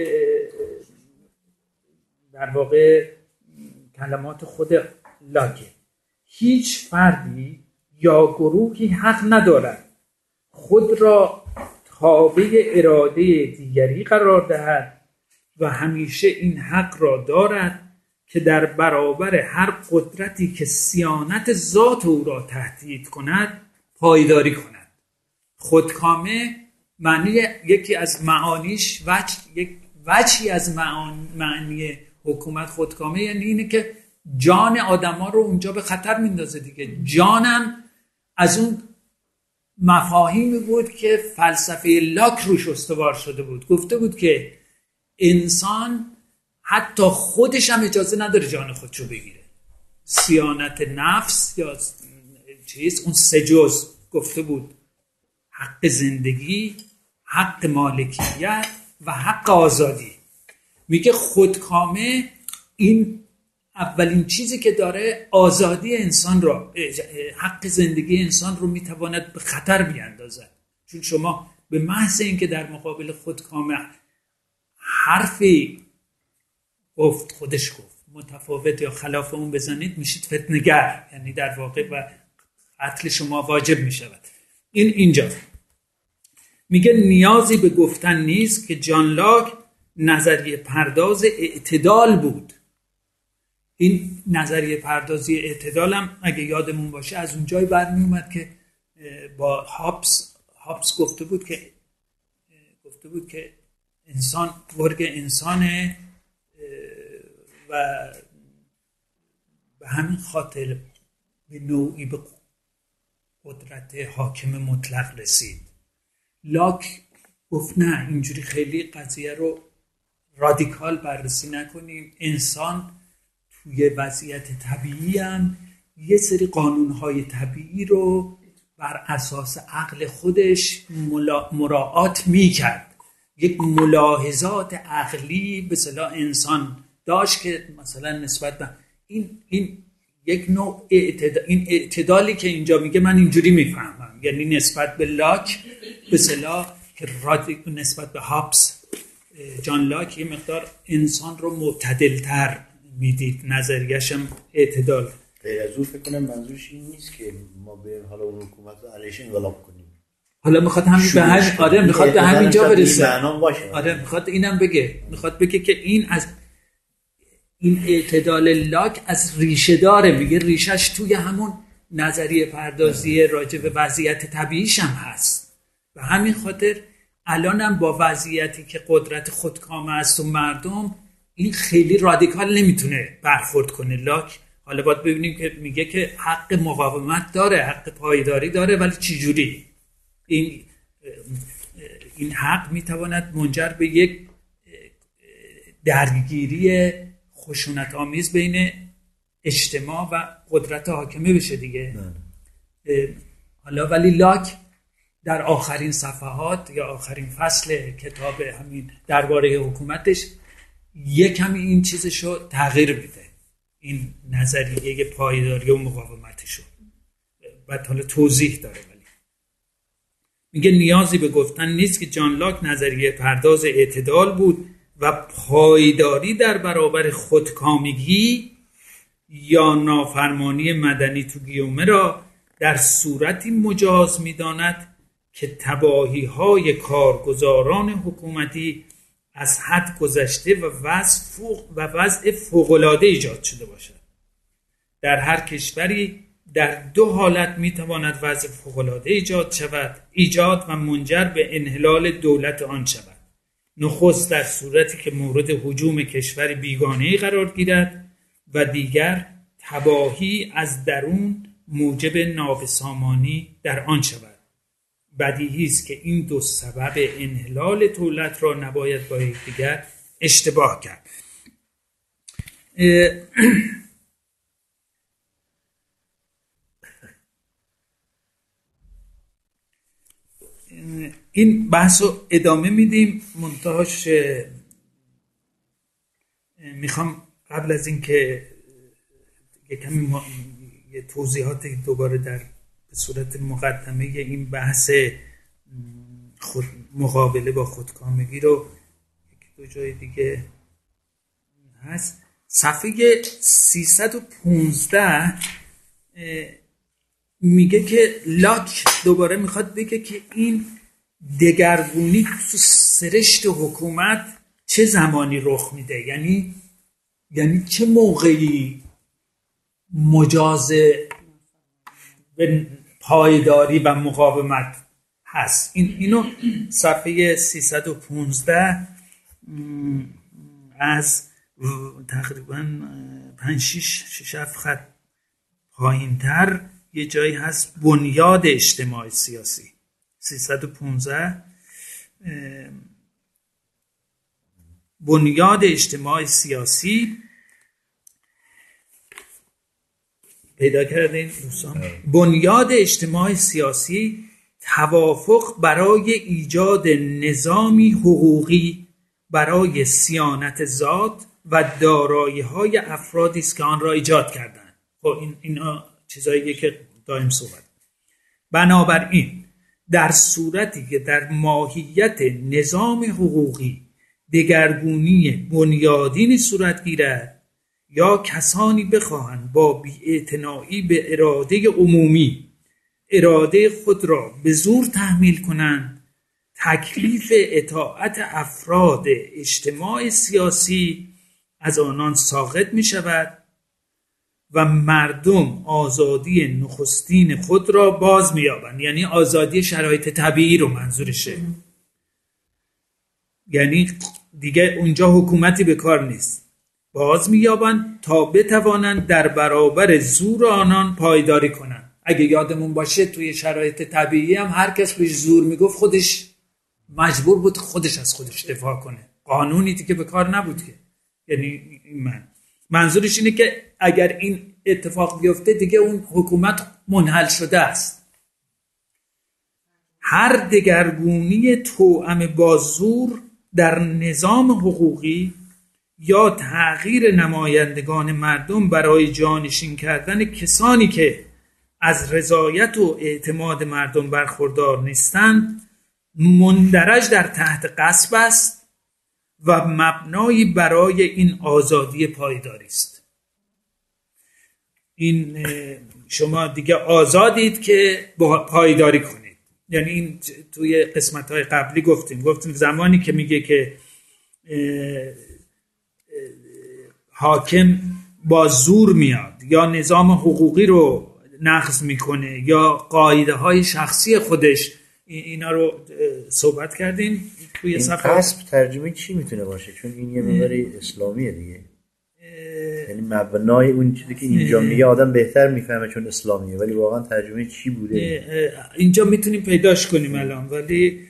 در واقع کلمات خود لاکه. هیچ فردی یا گروهی حق ندارد خود را تابع اراده دیگری قرار دهد و همیشه این حق را دارد که در برابر هر قدرتی که صیانت ذات او را تهدید کند پایداری کند. خودکامه معنی یکی از معانیش وجه یک وجهی از معانی, معنی حکومت خودکامه یعنی اینه که جان آدما رو اونجا به خطر میندازه دیگه. جانم از اون مفاهیمی بود که فلسفه لاک روش استوار شده بود. گفته بود که انسان حتی خودش هم اجازه نداره جان خودشو بگیره. صیانت نفس یا چیز اون سه جز گفته بود: حق زندگی، حق مالکیت و حق آزادی. میگه خودکامه این اولین چیزی که داره آزادی انسان را، حق زندگی انسان رو میتواند به خطر بیاندازد. چون شما به محض اینکه در مقابل خودکامه حرفی گفت خودش گفت متفاوت یا خلاف اون بزنید میشید فتنه‌گر، یعنی در واقع و قتل شما واجب میشود. این اینجا میگه نیازی به گفتن نیست که جان لاک نظریه پرداز اعتدال بود. این نظریه پردازی اعتدال هم اگه یادمون باشه از اون جای برمی اومد که با هابس هابس گفته بود که گفته بود که انسان ورگ انسانه و به همین خاطر به نوعی به قدرت حاکم مطلق رسید. لاک گفت نه، اینجوری خیلی قضیه رو رادیکال بررسی نکنیم. انسان توی وضعیت طبیعی هم یه سری قانونهای طبیعی رو بر اساس عقل خودش مراعات میکرد. یک ملاحظات عقلی به اصطلاح انسان داشت که مثلا نسبت به این این یک نوع اعتدال، این اعتدالی که اینجا میگه من اینجوری میفهمم، یعنی نسبت به لاک به اصطلاح که رادیک نسبت به هابس، جان لاک یه مقدار انسان رو معتدل‌تر میدید، نظریه‌شم اعتدال. غیر از اون فکر کنم منظورش این نیست که ما بریم حالا اون حکومت رو علیش انقلاب کنیم. حالا میخواد همین به همین آره میخواد به همین جا برسه. آره میخواد اینم بگه، میخواد بگه که این از این اعتدال لاک از ریشه داره، میگه ریشش توی همون نظریه پردازی راجع به وضعیت طبیعیش هم هست. به همین خاطر الانم با وضعیتی که قدرت خودکامه است و مردم، این خیلی رادیکال نمیتونه برخورد کنه لاک. حالا باید ببینیم که میگه که حق مقاومت داره، حق پایداری داره، ولی چی جوری این این حق میتواند منجر به یک درگیری خشونت آمیز بین اجتماع و قدرت حاکمه بشه دیگه. حالا ولی لاک در آخرین صفحات یا آخرین فصل کتاب همین درباره حکومتش یک کمی این چیزشو تغییر میده، این نظریه پایداری و مقاومتشو، بعد حالا توضیح داره. ولی میگه نیازی به گفتن نیست که جان لاک نظریه پرداز اعتدال بود و پایداری در برابر خودکامگی یا نافرمانی مدنی تو گیومه را در صورتی مجاز می‌داند که تباهی‌های کارگزاران حکومتی از حد گذشته و وضع فوق و وضع فوق‌العاده ایجاد شده باشد. در هر کشوری در دو حالت می‌تواند وضع فوق‌العاده ایجاد شود، ایجاد و منجر به انحلال دولت آن شود. نخست در صورتی که مورد هجوم کشور بیگانه‌ای قرار گیرد و دیگر تباهی از درون موجب نابسامانی در آن شود. بدیهی است که این دو سبب انحلال دولت را نباید با یکدیگر اشتباه کرد. این بحث رو ادامه میدیم، منتهاش میخوام قبل از این که یه کمی یه توضیحات دوباره در به صورت مقدمه این بحث خود مقابله با خودکامگی رو یک دو جای دیگه هست. صفحه سیصد و پانزده میگه که لاک دوباره میخواد بگه که این دگرگونی تو سرشت حکومت چه زمانی رخ میده، یعنی یعنی چه موقعی مجاز به پایداری و مقاومت هست. این اینو صفحه سیصد و پانزده از تقریبا پنج شش شش هفت خط پایین‌تر یه جایی هست، بنیاد اجتماع سیاسی. سیصد و پانزده بنیاد اجتماع سیاسی پیدا کردین دوستان. بنیاد اجتماع سیاسی توافق برای ایجاد نظامی حقوقی برای صیانت ذات و دارایی‌های افرادی است که آن را ایجاد کردند. خب این اینا چیزاییه که دائم صحبت. بنابراین در صورتی که در ماهیت نظام حقوقی دگرگونی بنیادینی صورت گیرد یا کسانی بخواهند با بی‌اعتنایی به اراده عمومی اراده خود را به زور تحمیل کنند، تکلیف اطاعت افراد اجتماع سیاسی از آنان ساقط می شود و مردم آزادی نخستین خود را باز می یابند. یعنی آزادی شرایط طبیعی رو منظورشه، یعنی دیگه اونجا حکومتی به کار نیست. باز می یابند تا بتوانند در برابر زور آنان پایداری کنند. اگه یادمون باشه توی شرایط طبیعی هم هر کس بهش زور میگفت خودش مجبور بود خودش از خودش دفاع کنه، قانونی دیگه به کار نبود که. یعنی من منظورش اینه که اگر این اتفاق بیفته دیگه اون حکومت منحل شده است. هر دگرگونی توأم با زور در نظام حقوقی یا تغییر نمایندگان مردم برای جانشین کردن کسانی که از رضایت و اعتماد مردم برخوردار نیستند مندرج در تحت غصب است و مبنایی برای این آزادی پایداری است. این شما دیگه آزادید که پایداری کنید. یعنی این توی قسمت‌های قبلی گفتیم گفتیم زمانی که میگه که حاکم با زور میاد یا نظام حقوقی رو نقض میکنه یا قاعده های شخصی خودش، اینا رو صحبت کردیم توی صفحه. غصب ترجمه چی میتونه باشه؟ چون این یه مقداری اسلامیه دیگه، یعنی مبنای اون چیزی که اینجا میگه آدم بهتر میفهمه چون اسلامیه، ولی واقعا ترجمه چی بوده اینجا میتونیم پیداش کنیم الان، ولی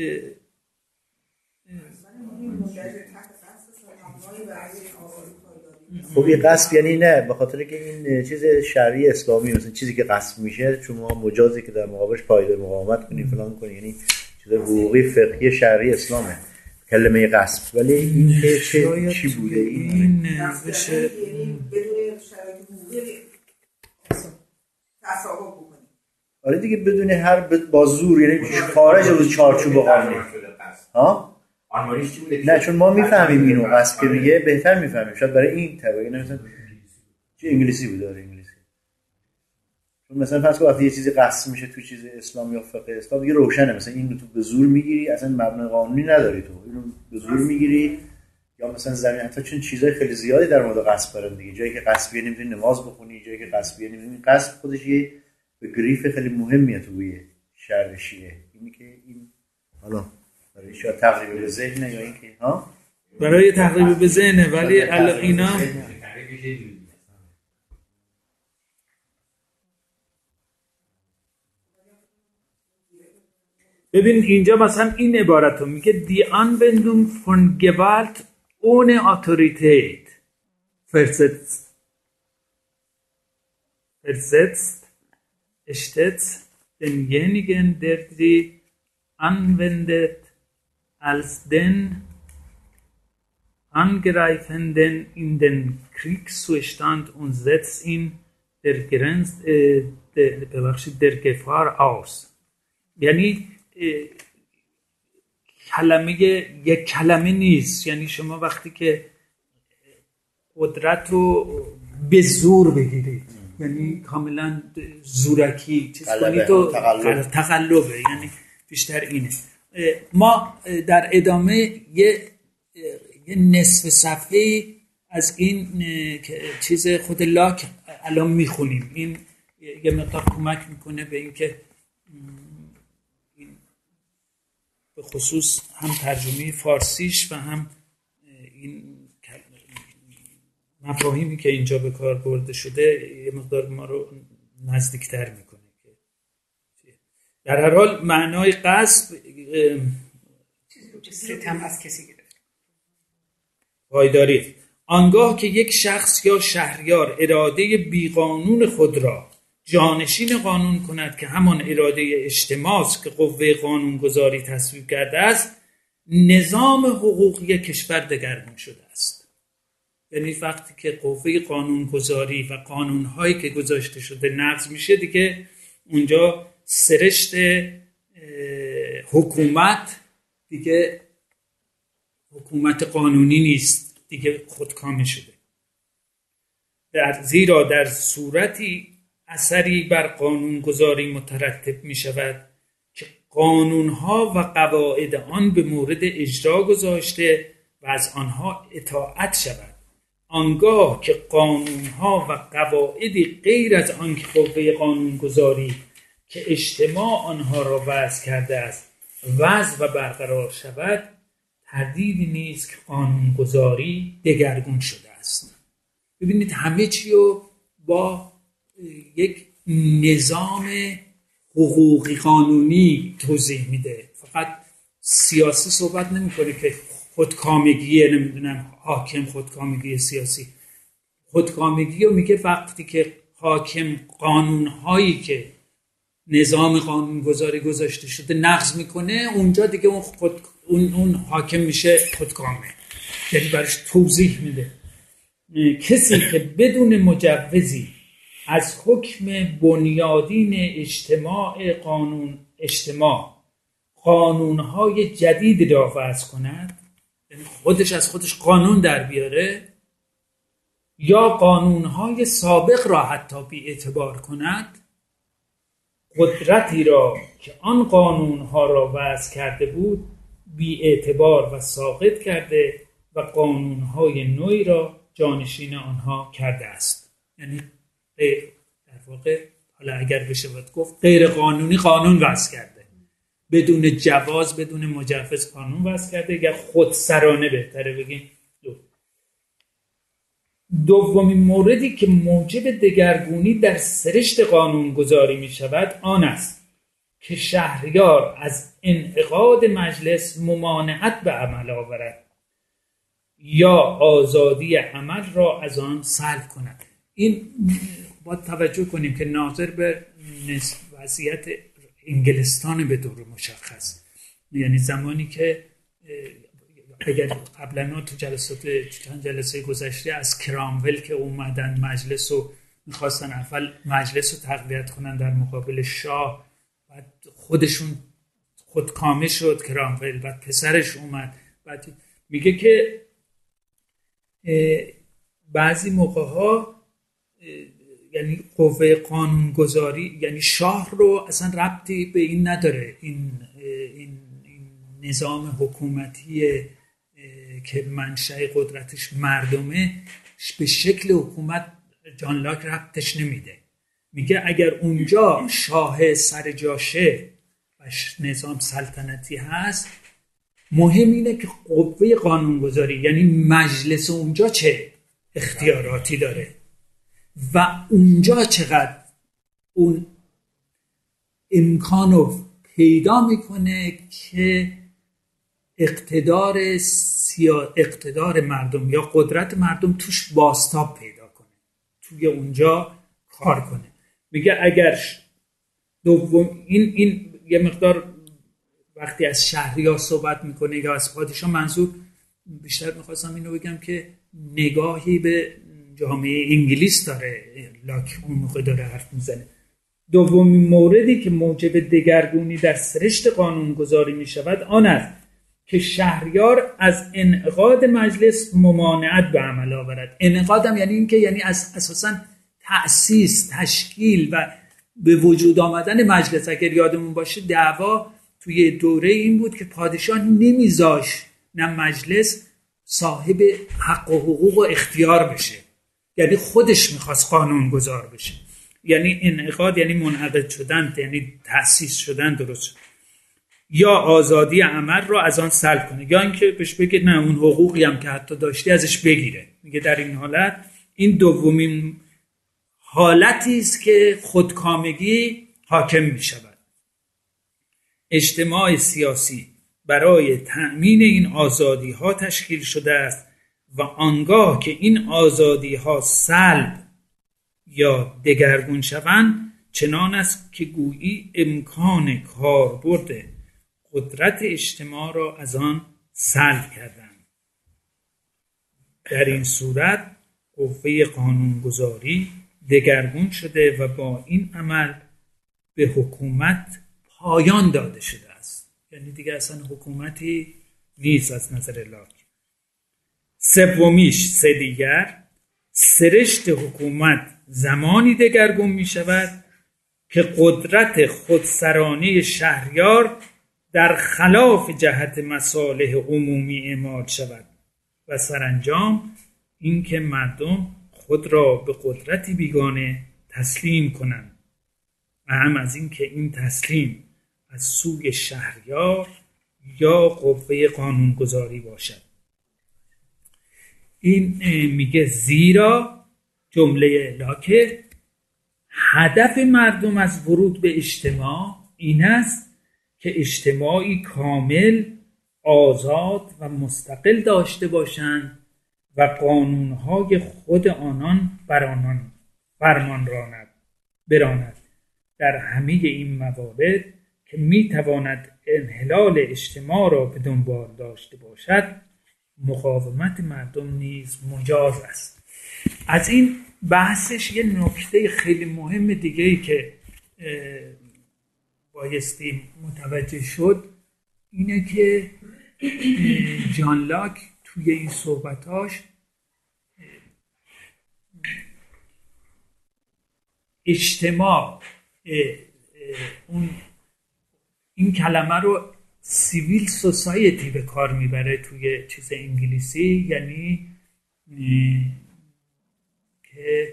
خب این غصب یعنی نه، به خاطر که این چیز شرعی اسلامی مثلا چیزی که غصب میشه شما مجازی که در مقابلش پایدار مقاومت کنی فلان کنی، یعنی چیز حقوقی فقهی شرعی اسلامه کلمه غصب. ولی این که چه چی بوده این بشه بدون شرایط حقوقی تصاحب بکنی. آره دیگه بدون هر با زور، یعنی خارج از چارچوب قانونی. ها نه چون ما میفهمیم اینو غصب که میگه بهتر میفهمیم، شاید برای این طبقه نه مثلا چه انگلیسی بود داره انگلیسی، چون مثلا فرض کن وقتی یه چیزی غصب میشه تو چیز اسلام یا فقه اسلام دیگه روشنه، مثلا این رو تو به زور میگیری اصلا مبنای قانونی نداری، تو اینو به زور میگیری یا مثلا زمین حتی چون چیزای خیلی زیادی در مورد غصب دارن دیگه، جایی که غصبیه نمیتونی نماز بخونی، جایی که غصبیه نمیتونی، غصب خودش یه به گریف خیلی مهمیه توی شرع شیعه، اینی که این حالا برای شاید تقریب به ذهنه یا اینکه ها برای تقریب به ذهنه، ولی الان اینا ببین اینجا مثلا این عبارت رو میگه die Anwendung von Gewalt ohne Autorität versetzt versetzt stets denjenigen der sie anwendet als den Angreifenden in den Kriegszustand und setzt ihn der Grenze der, der, der Gefahr aus. یعنی کلمه یک کلمه نیست، یعنی شما وقتی که قدرت رو به زور بگیرید یعنی کاملا زورکی چیز کنید و تقلبه، یعنی بیشتر اینه. ما در ادامه یه, یه نصف صفحه از این چیز خود لاک الان میخونیم، این یه مقدار کمک میکنه به اینکه به خصوص هم ترجمه فارسیش و هم این مفاهیمی که اینجا به کار برده شده یه مقدار ما رو نزدیکتر میکنه. در هر حال معنای غصب ستم از کسی گرفت، پایداری. آنگاه که یک شخص یا شهریار اراده بیقانون خود را جانشین قانون کند که همان اراده اجتماع است که قوه قانونگذاری تصویب کرده است، نظام حقوقی کشور دگرگون شده است. یعنی وقتی که قوه قانونگذاری و قانونهایی که گذاشته شده نقض میشه دیگه اونجا سرشت حکومت دیگه حکومت قانونی نیست، دیگه خودکامه شده. در زیرا در صورتی اثری بر قانونگذاری مترتب می شود که قانونها و قواعد آن به مورد اجرا گذاشته و از آنها اطاعت شود، آنگاه که قانونها و قواعدی غیر از آن که قوه قانونگذاری که اجتماع آنها را وضع کرده است وضع و برقرار شود، تردیدی نیست که قانونگذاری دگرگون شده است. ببینید همه چی رو با یک نظام حقوقی قانونی توضیح میده، فقط سیاسی صحبت نمیکنه که خودکامگی نمیدونم حاکم خودکامگی سیاسی. خودکامگی رو میگه وقتی که حاکم قانونهایی که نظام قانونگذاری گذاشته شده نقض میکنه، اونجا دیگه اون خود اون, اون حاکم میشه خودکامه، یعنی برش توضیح میده. کسی که بدون مجوزی از حکم بنیادین اجتماع قانون اجتماع قانونهای جدید را وضع کند، یعنی خودش از خودش قانون در بیاره، یا قانونهای سابق را حتی بی اعتبار کند، قدرتی را که آن قانونها را وضع کرده بود بی اعتبار و ساقط کرده و قانونهای نوعی را جانشین آنها کرده است. یعنی در واقع حالا اگر بشه باید گفت غیر قانونی قانون وضع کرده، بدون جواز بدون مجوز قانون وضع کرده، یا خودسرانه بهتره بگیم. دومین موردی که موجب دگرگونی در سرشت قانونگذاری می شود آن است که شهریار از انعقاد مجلس ممانعت به عمل آورد یا آزادی عمل را از آن سلب کند. این باید توجه کنیم که ناظر به وضعیت انگلستان به دور مشخص، یعنی زمانی که اگر قبلا تو جلسات چند جلسه گذشته از کرامول که اومدن مجلس رو میخواستن اول مجلس رو تقویت کنن در مقابل شاه، بعد خودشون خودکامه شد کرامول، بعد پسرش اومد، بعد میگه که بعضی موقع ها یعنی قوه قانونگذاری یعنی شاه رو اصلا ربطی به این نداره، این, این, این نظام حکومتی که منشأ قدرتش مردمه به شکل حکومت جان لاک ربطش نمیده. میگه اگر اونجا شاه سر جاشه و نظام سلطنتی هست، مهم اینه که قوه قانونگذاری یعنی مجلس اونجا چه اختیاراتی داره و اونجا چقدر اون امکانو پیدا میکنه که اقتدار سیا... اقتدار مردم یا قدرت مردم توش بازتاب پیدا کنه، توی اونجا کار کنه. میگه اگر دوم این این یه مقدار وقتی از شهریار صحبت میکنه یا از پادشاه، منظور بیشتر میخواستم اینو بگم که نگاهی به جامعه انگلیس داره لاک اون موقع داره حرف میزنه. دومین موردی که موجب دگرگونی در سرشت قانونگذاری میشود آن است که شهریار از انعقاد مجلس ممانعت به عمل آورد. انعقاد هم یعنی این که یعنی از اساساً تأسیس، تشکیل و به وجود آمدن مجلس. اگر یادمون باشه دعوا توی دوره این بود که پادشاه نمیذاش نه مجلس صاحب حق و حقوق و اختیار بشه، یعنی خودش میخواست قانون گذار بشه. یعنی انعقاد یعنی منعقد شدن، یعنی تأسیس شدن، درست، یا آزادی عمل رو از آن سلب کنه، یا اینکه بهش بگه نه اون حقوقی هم که حتی داشتی ازش بگیره. میگه در این حالت این دومین حالتی است که خودکامگی حاکم می شود. اجتماع سیاسی برای تأمین این آزادی ها تشکیل شده است و آنگاه که این آزادی ها سلب یا دگرگون شوند، چنان است که گویی امکان کاربرد قدرت اجتماع را از آن سلب کردند. در این صورت قوه قانونگذاری دگرگون شده و با این عمل به حکومت پایان داده شده است. یعنی دیگه اصلا حکومتی نیست از نظر لاک. سومیش سه دیگر سرشت حکومت زمانی دگرگون می شود که قدرت خودسرانه شهریار در خلاف جهت مصالح عمومی اعمال شود و سرانجام اینکه مردم خود را به قدرتی بیگانه تسلیم کنند و هم از این که این تسلیم از سوی شهریار یا قوه قانونگذاری باشد. این میگه زیرا جمله لاکه هدف مردم از ورود به اجتماع این است که اجتماعی کامل، آزاد و مستقل داشته باشند و قانونهای خود آنان بر آنان فرمان راند براند در همه این موارد که میتواند انحلال اجتماع را به دنبال داشته باشد مقاومت مردم نیز مجاز است. از این بحثش یه نکته خیلی مهم دیگه ای که بایستی متوجه شد اینه که جان لاک توی این صحبتاش اجتماع اون این کلمه رو سیویل سوسایتی به کار میبره توی چیز انگلیسی، یعنی که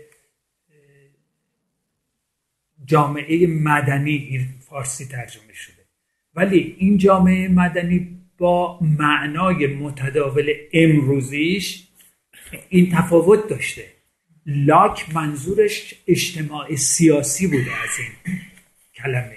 جامعه مدنی فارسی ترجمه شده، ولی این جامعه مدنی با معنای متداول امروزیش این تفاوت داشته. لاک منظورش اجتماع سیاسی بوده از این کلمه.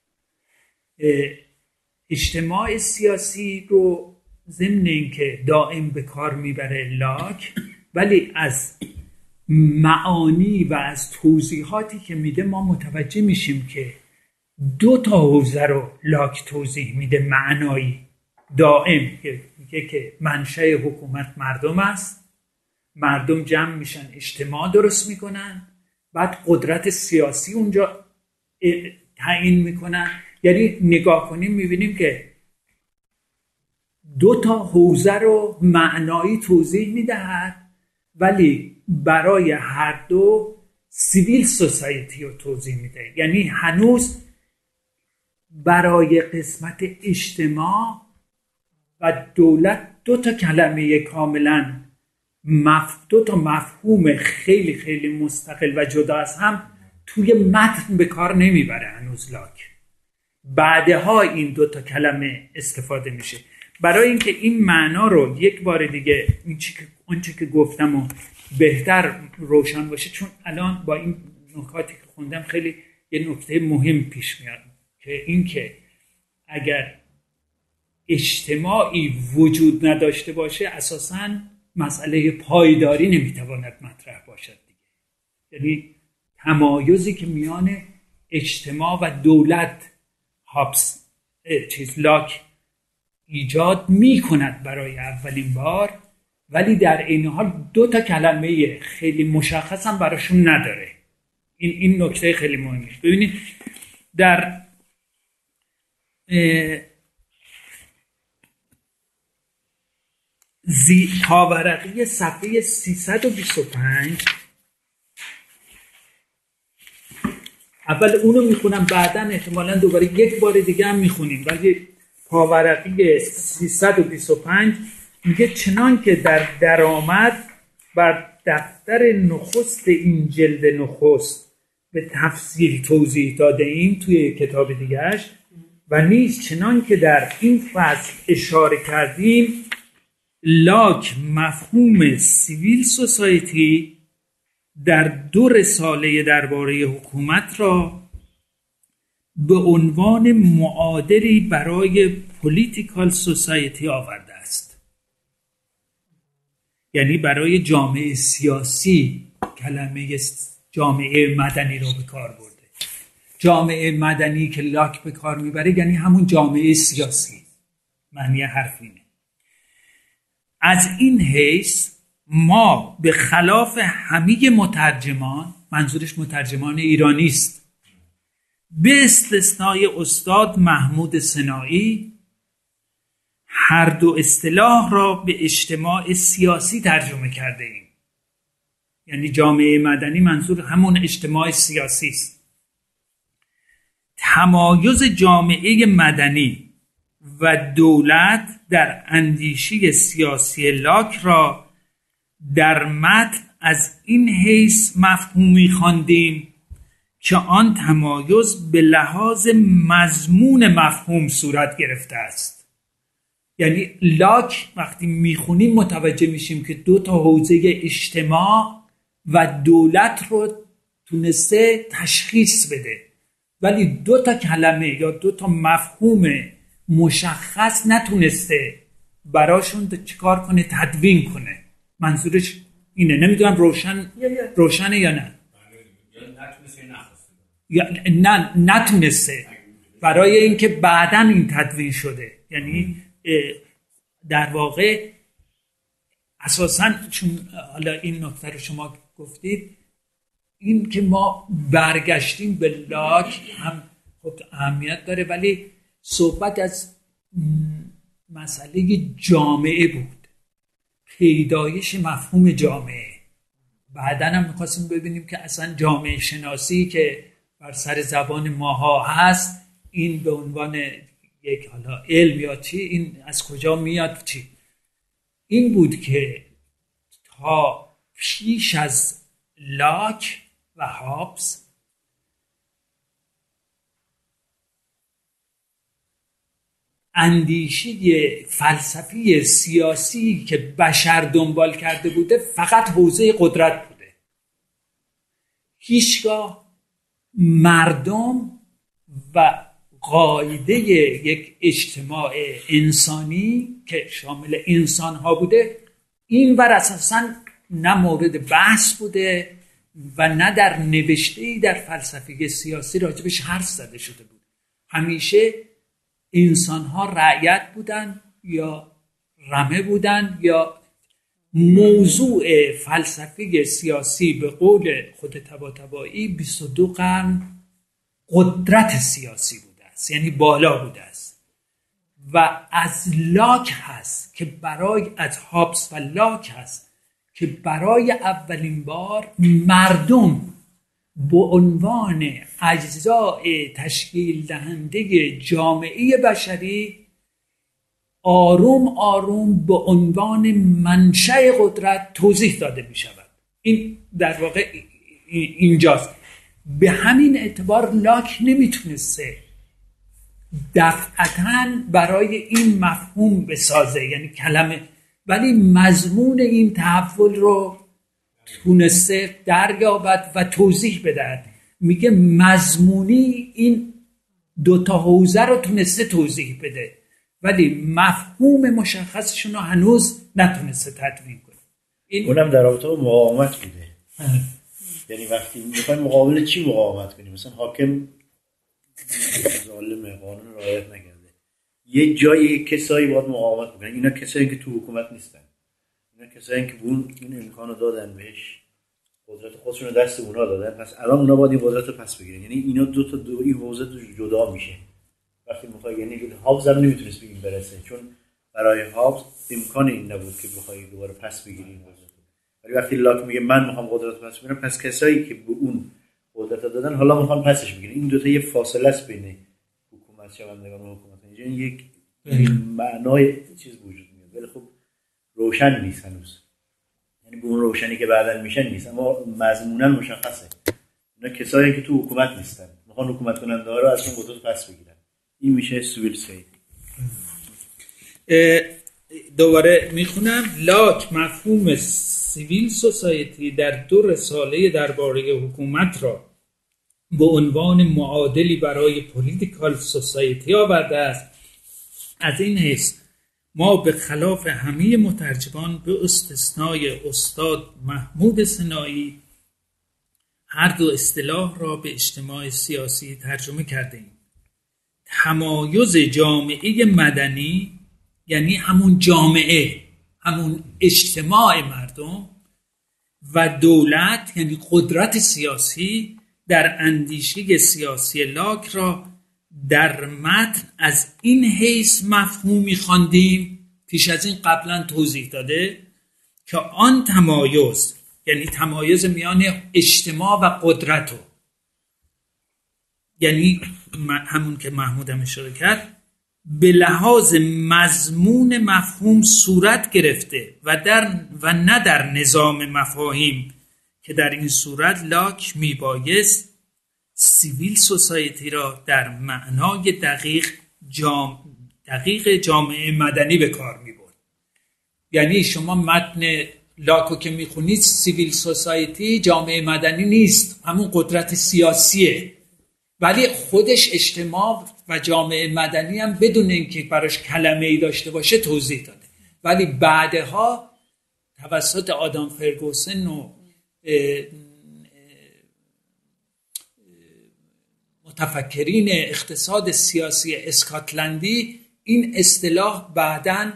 اجتماع سیاسی رو ضمن اینکه دائم به کار میبره لاک، ولی از معانی و از توضیحاتی که میده ما متوجه میشیم که دو تا حوزه رو لاک توضیح میده معنایی دائم، که میگه که منشأ حکومت مردم است، مردم جمع میشن اجتماع درست میکنن، بعد قدرت سیاسی اونجا تعیین میکنن. یعنی نگاه کنیم میبینیم که دو تا حوزه رو معنایی توضیح میدهد، ولی برای هر دو سیویل سوسایتی رو توضیح میده. یعنی هنوز برای قسمت اجتماع و دولت دو تا کلمه کاملا مف... دو تا مفهوم خیلی خیلی مستقل و جدا از هم توی متن به کار نمیبره هنوز لاک. بعدها این دو تا کلمه استفاده میشه برای اینکه این معنا رو یک بار دیگه این چی که اون چی که گفتم و بهتر روشن باشه، چون الان با این نکاتی که خوندم خیلی یه نکته مهم پیش میاد که این که اگر اجتماعی وجود نداشته باشه اساساً مسئله پایداری نمیتواند مطرح باشد دیگه. یعنی تمایزی که میان اجتماع و دولت هابس چیز لاک ایجاد میکند برای اولین بار، ولی در این حال دو تا کلمه خیلی مشخص هم براشون نداره. این این نکته خیلی مهمه. ببینید در زی پاورقی صفحه سیصد و بیست و پنج اول اونو میخونم، بعداً احتمالاً دوباره یک بار دیگه هم میخونیم، ولی پاورقی سیصد و بیست و پنج میگه چنان که در درآمد بر دفتر نخست این جلد نخست به تفصیل توضیح داده ایم توی کتاب دیگهش، و نیز چنان که در این فصل اشاره کردیم لاک مفهوم سیویل سوسایتی در دو رساله درباره حکومت را به عنوان معادلی برای پولیتیکال سوسایتی آورده است. یعنی برای جامعه سیاسی کلمه جامعه مدنی رو به کار برده. جامعه مدنی که لاک به کار میبره یعنی همون جامعه سیاسی، معنی حرف اینه. از این حیث ما به خلاف همه مترجمان، منظورش مترجمان ایرانی است، به استثنای استاد محمود سنایی، هر دو اصطلاح را به اجتماع سیاسی ترجمه کرده ایم. یعنی جامعه مدنی منظور همون اجتماع سیاسی است. تمایز جامعه مدنی و دولت در اندیشه سیاسی لاک را در متن از این حیث مفهومی خواندیم که آن تمایز به لحاظ مضمون مفهوم صورت گرفته است. یعنی لاک وقتی میخونیم متوجه میشیم که دو تا حوزه اجتماع و دولت رو تونسته تشخیص بده، ولی دو تا کلمه یا دو تا مفهوم مشخص نتونسته براشون چیکار کنه، تدوین کنه. منظورش اینه. نمیدونم روشن روشنه یا نه. یا نه نتونسته برای اینکه بعداً این تدوین شده. یعنی در واقع اساساً چون حالا این نکته رو شما گفتید، این که ما برگشتیم به لاک هم خب اهمیت داره، ولی صحبت از مسئله جامعه بود، پیدایش مفهوم جامعه. بعداً هم می‌خواستیم ببینیم که اصلا جامعه شناسی که بر سر زبان ماها هست، این به عنوان یک حالا علم یا چی، این از کجا میاد چی. این بود که تا پیش از لاک و هابز اندیشه فلسفی سیاسی که بشر دنبال کرده بوده فقط حوزه قدرت بوده. هیچگاه مردم و قاعده یک اجتماع انسانی که شامل انسان ها بوده این بر اساساً نه مورد بحث بوده و نه در نوشته‌ای در فلسفه سیاسی راجبش حرف زده شده بود. همیشه انسان ها رعیت بودن یا رمه بودن، یا موضوع فلسفه سیاسی به قول خود طباطبایی بیست و دو قرن قدرت سیاسی بوده است، یعنی بالا بوده است. و از لاک هست که برای از هابز و لاک هست که برای اولین بار مردم به عنوان اجزای تشکیل دهنده جامعه بشری آروم آروم به عنوان منشأ قدرت توضیح داده می شود. این در واقع اینجاست. به همین اعتبار لاک نمیتونسته دفعتاً برای این مفهوم بسازه، یعنی کلمه، ولی مضمون این تحول رو تونسته دریابد و توضیح بدهد. میگه مضمونی این دوتا حوزه رو تونسته توضیح بده، ولی مفهوم مشخصشون رو هنوز نتونسته تدوین کنه. این اونم در رابطه با مقاومت بوده. یعنی وقتی میخوایم مقابل چی مقاومت کنیم، مثلا حاکم ظالم قانون رعایت نکرده، یه جایی کسایی باید مقاومت بکنن. اینا کسایی که تو حکومت نیستن، اینا کسایی که اون این امکانو دادن بهش، قدرت خودشون رو دست اونا دادن، پس الان اونا باید این قدرت رو پس بگیرن. یعنی اینا دو تا دو این حوزه جدا میشه وقتی میخوای. یعنی هابز هم نمیتونست به این برسه، چون برای هابز امکان این نبود که بخوای دوباره پس بگیری این قدرت. ولی وقتی لاک میگه من میخوام قدرت پس بگیرم، پس کسایی که به اون قدرت دادن حالا میخوان پسش بگیرن. این دو تا یه فاصله است بین حکومت شوندگان و حکومت. اینجا یک معنای چیز وجود میاد، ولی خب روشن نیست هنوز. یعنی به اون روشنی که بعداً میشن نیست، اما مضمونا مشخصه. اینا کسایی که تو حکومت نیستن میخوان حکومت کننده ها رو از اون قدرت پس بگیرن. این میشه سیویل سوسایتی. دوباره میخونم. لاک مفهوم سیویل سوسایتی در دو رساله درباره حکومت را به عنوان معادلی برای پولیتیکال سوسایتی آورده است. از این حیث ما به خلاف همه مترجمان به استثنای استاد محمود سنایی هر دو اصطلاح را به اجتماع سیاسی ترجمه کردیم. تمایز جامعه مدنی یعنی همون جامعه، همون اجتماع مردم، و دولت یعنی قدرت سیاسی در اندیشه سیاسی لاک را در متن از این حیث مفهومی خواندیم. پیش از این قبلا توضیح داده که آن تمایز یعنی تمایز میان اجتماع و قدرت رو، یعنی همون که محمود هم اشاره کرد، به لحاظ مضمون مفهوم صورت گرفته و در و نه در نظام مفاهیم که در این صورت لاک میبایست سیویل سوسایتی را در معنای دقیق جام دقیق جامعه مدنی به کار میبرد. یعنی شما متن لاکو که میخونید، سیویل سوسایتی جامعه مدنی نیست، همون قدرت سیاسیه، ولی خودش اجتماع و جامعه مدنی هم بدون اینکه براش کلمه‌ای داشته باشه توضیح داده. ولی بعدها توسط آدام فرگوسن و متفکرین اقتصاد سیاسی اسکاتلندی این اصطلاح بعداً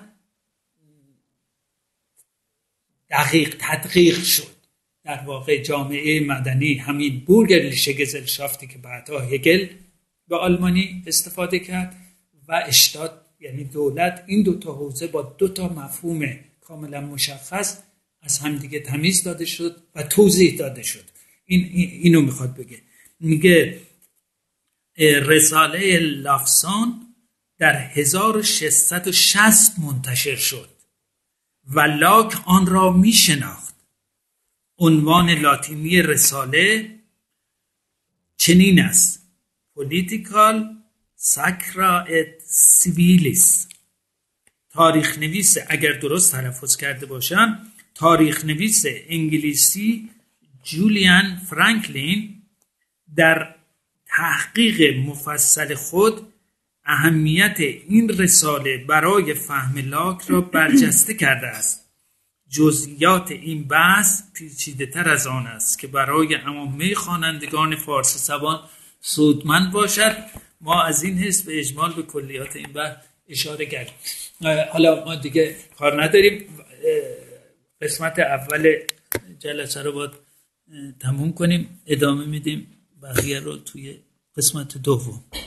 دقیق تدقیق شد. در واقع جامعه مدنی، همین بورگرلیشه گزلشافتی که بعدها هگل به آلمانی استفاده کرد، و اشتات یعنی دولت، این دو تا حوزه با دو تا مفهوم کاملا مشخص از همدیگه تمیز داده شد و توضیح داده شد. این اینو میخواد بگه. میگه رساله لافسان در هزار و ششصد و شصت منتشر شد و لاک آن را میشناخت. عنوان لاتینی رساله چنین است: پولیتیکال ساکرا ات سیویلیس. تاریخ نویس، اگر درست تلفظ کرده باشم، تاریخ نویس انگلیسی جولیان فرانکلین در تحقیق مفصل خود اهمیت این رساله برای فهم لاک را برجسته کرده است. جزئیات این بحث پیچیده تر از آن است که برای عامه خوانندگان فارسی زبان سودمند باشد. ما از این حیث به اجمال به کلیات این بحث اشاره کردیم. حالا ما دیگه کار نداریم، قسمت اول جلسه رو باید تموم کنیم، ادامه میدیم بقیه رو توی قسمت دوم.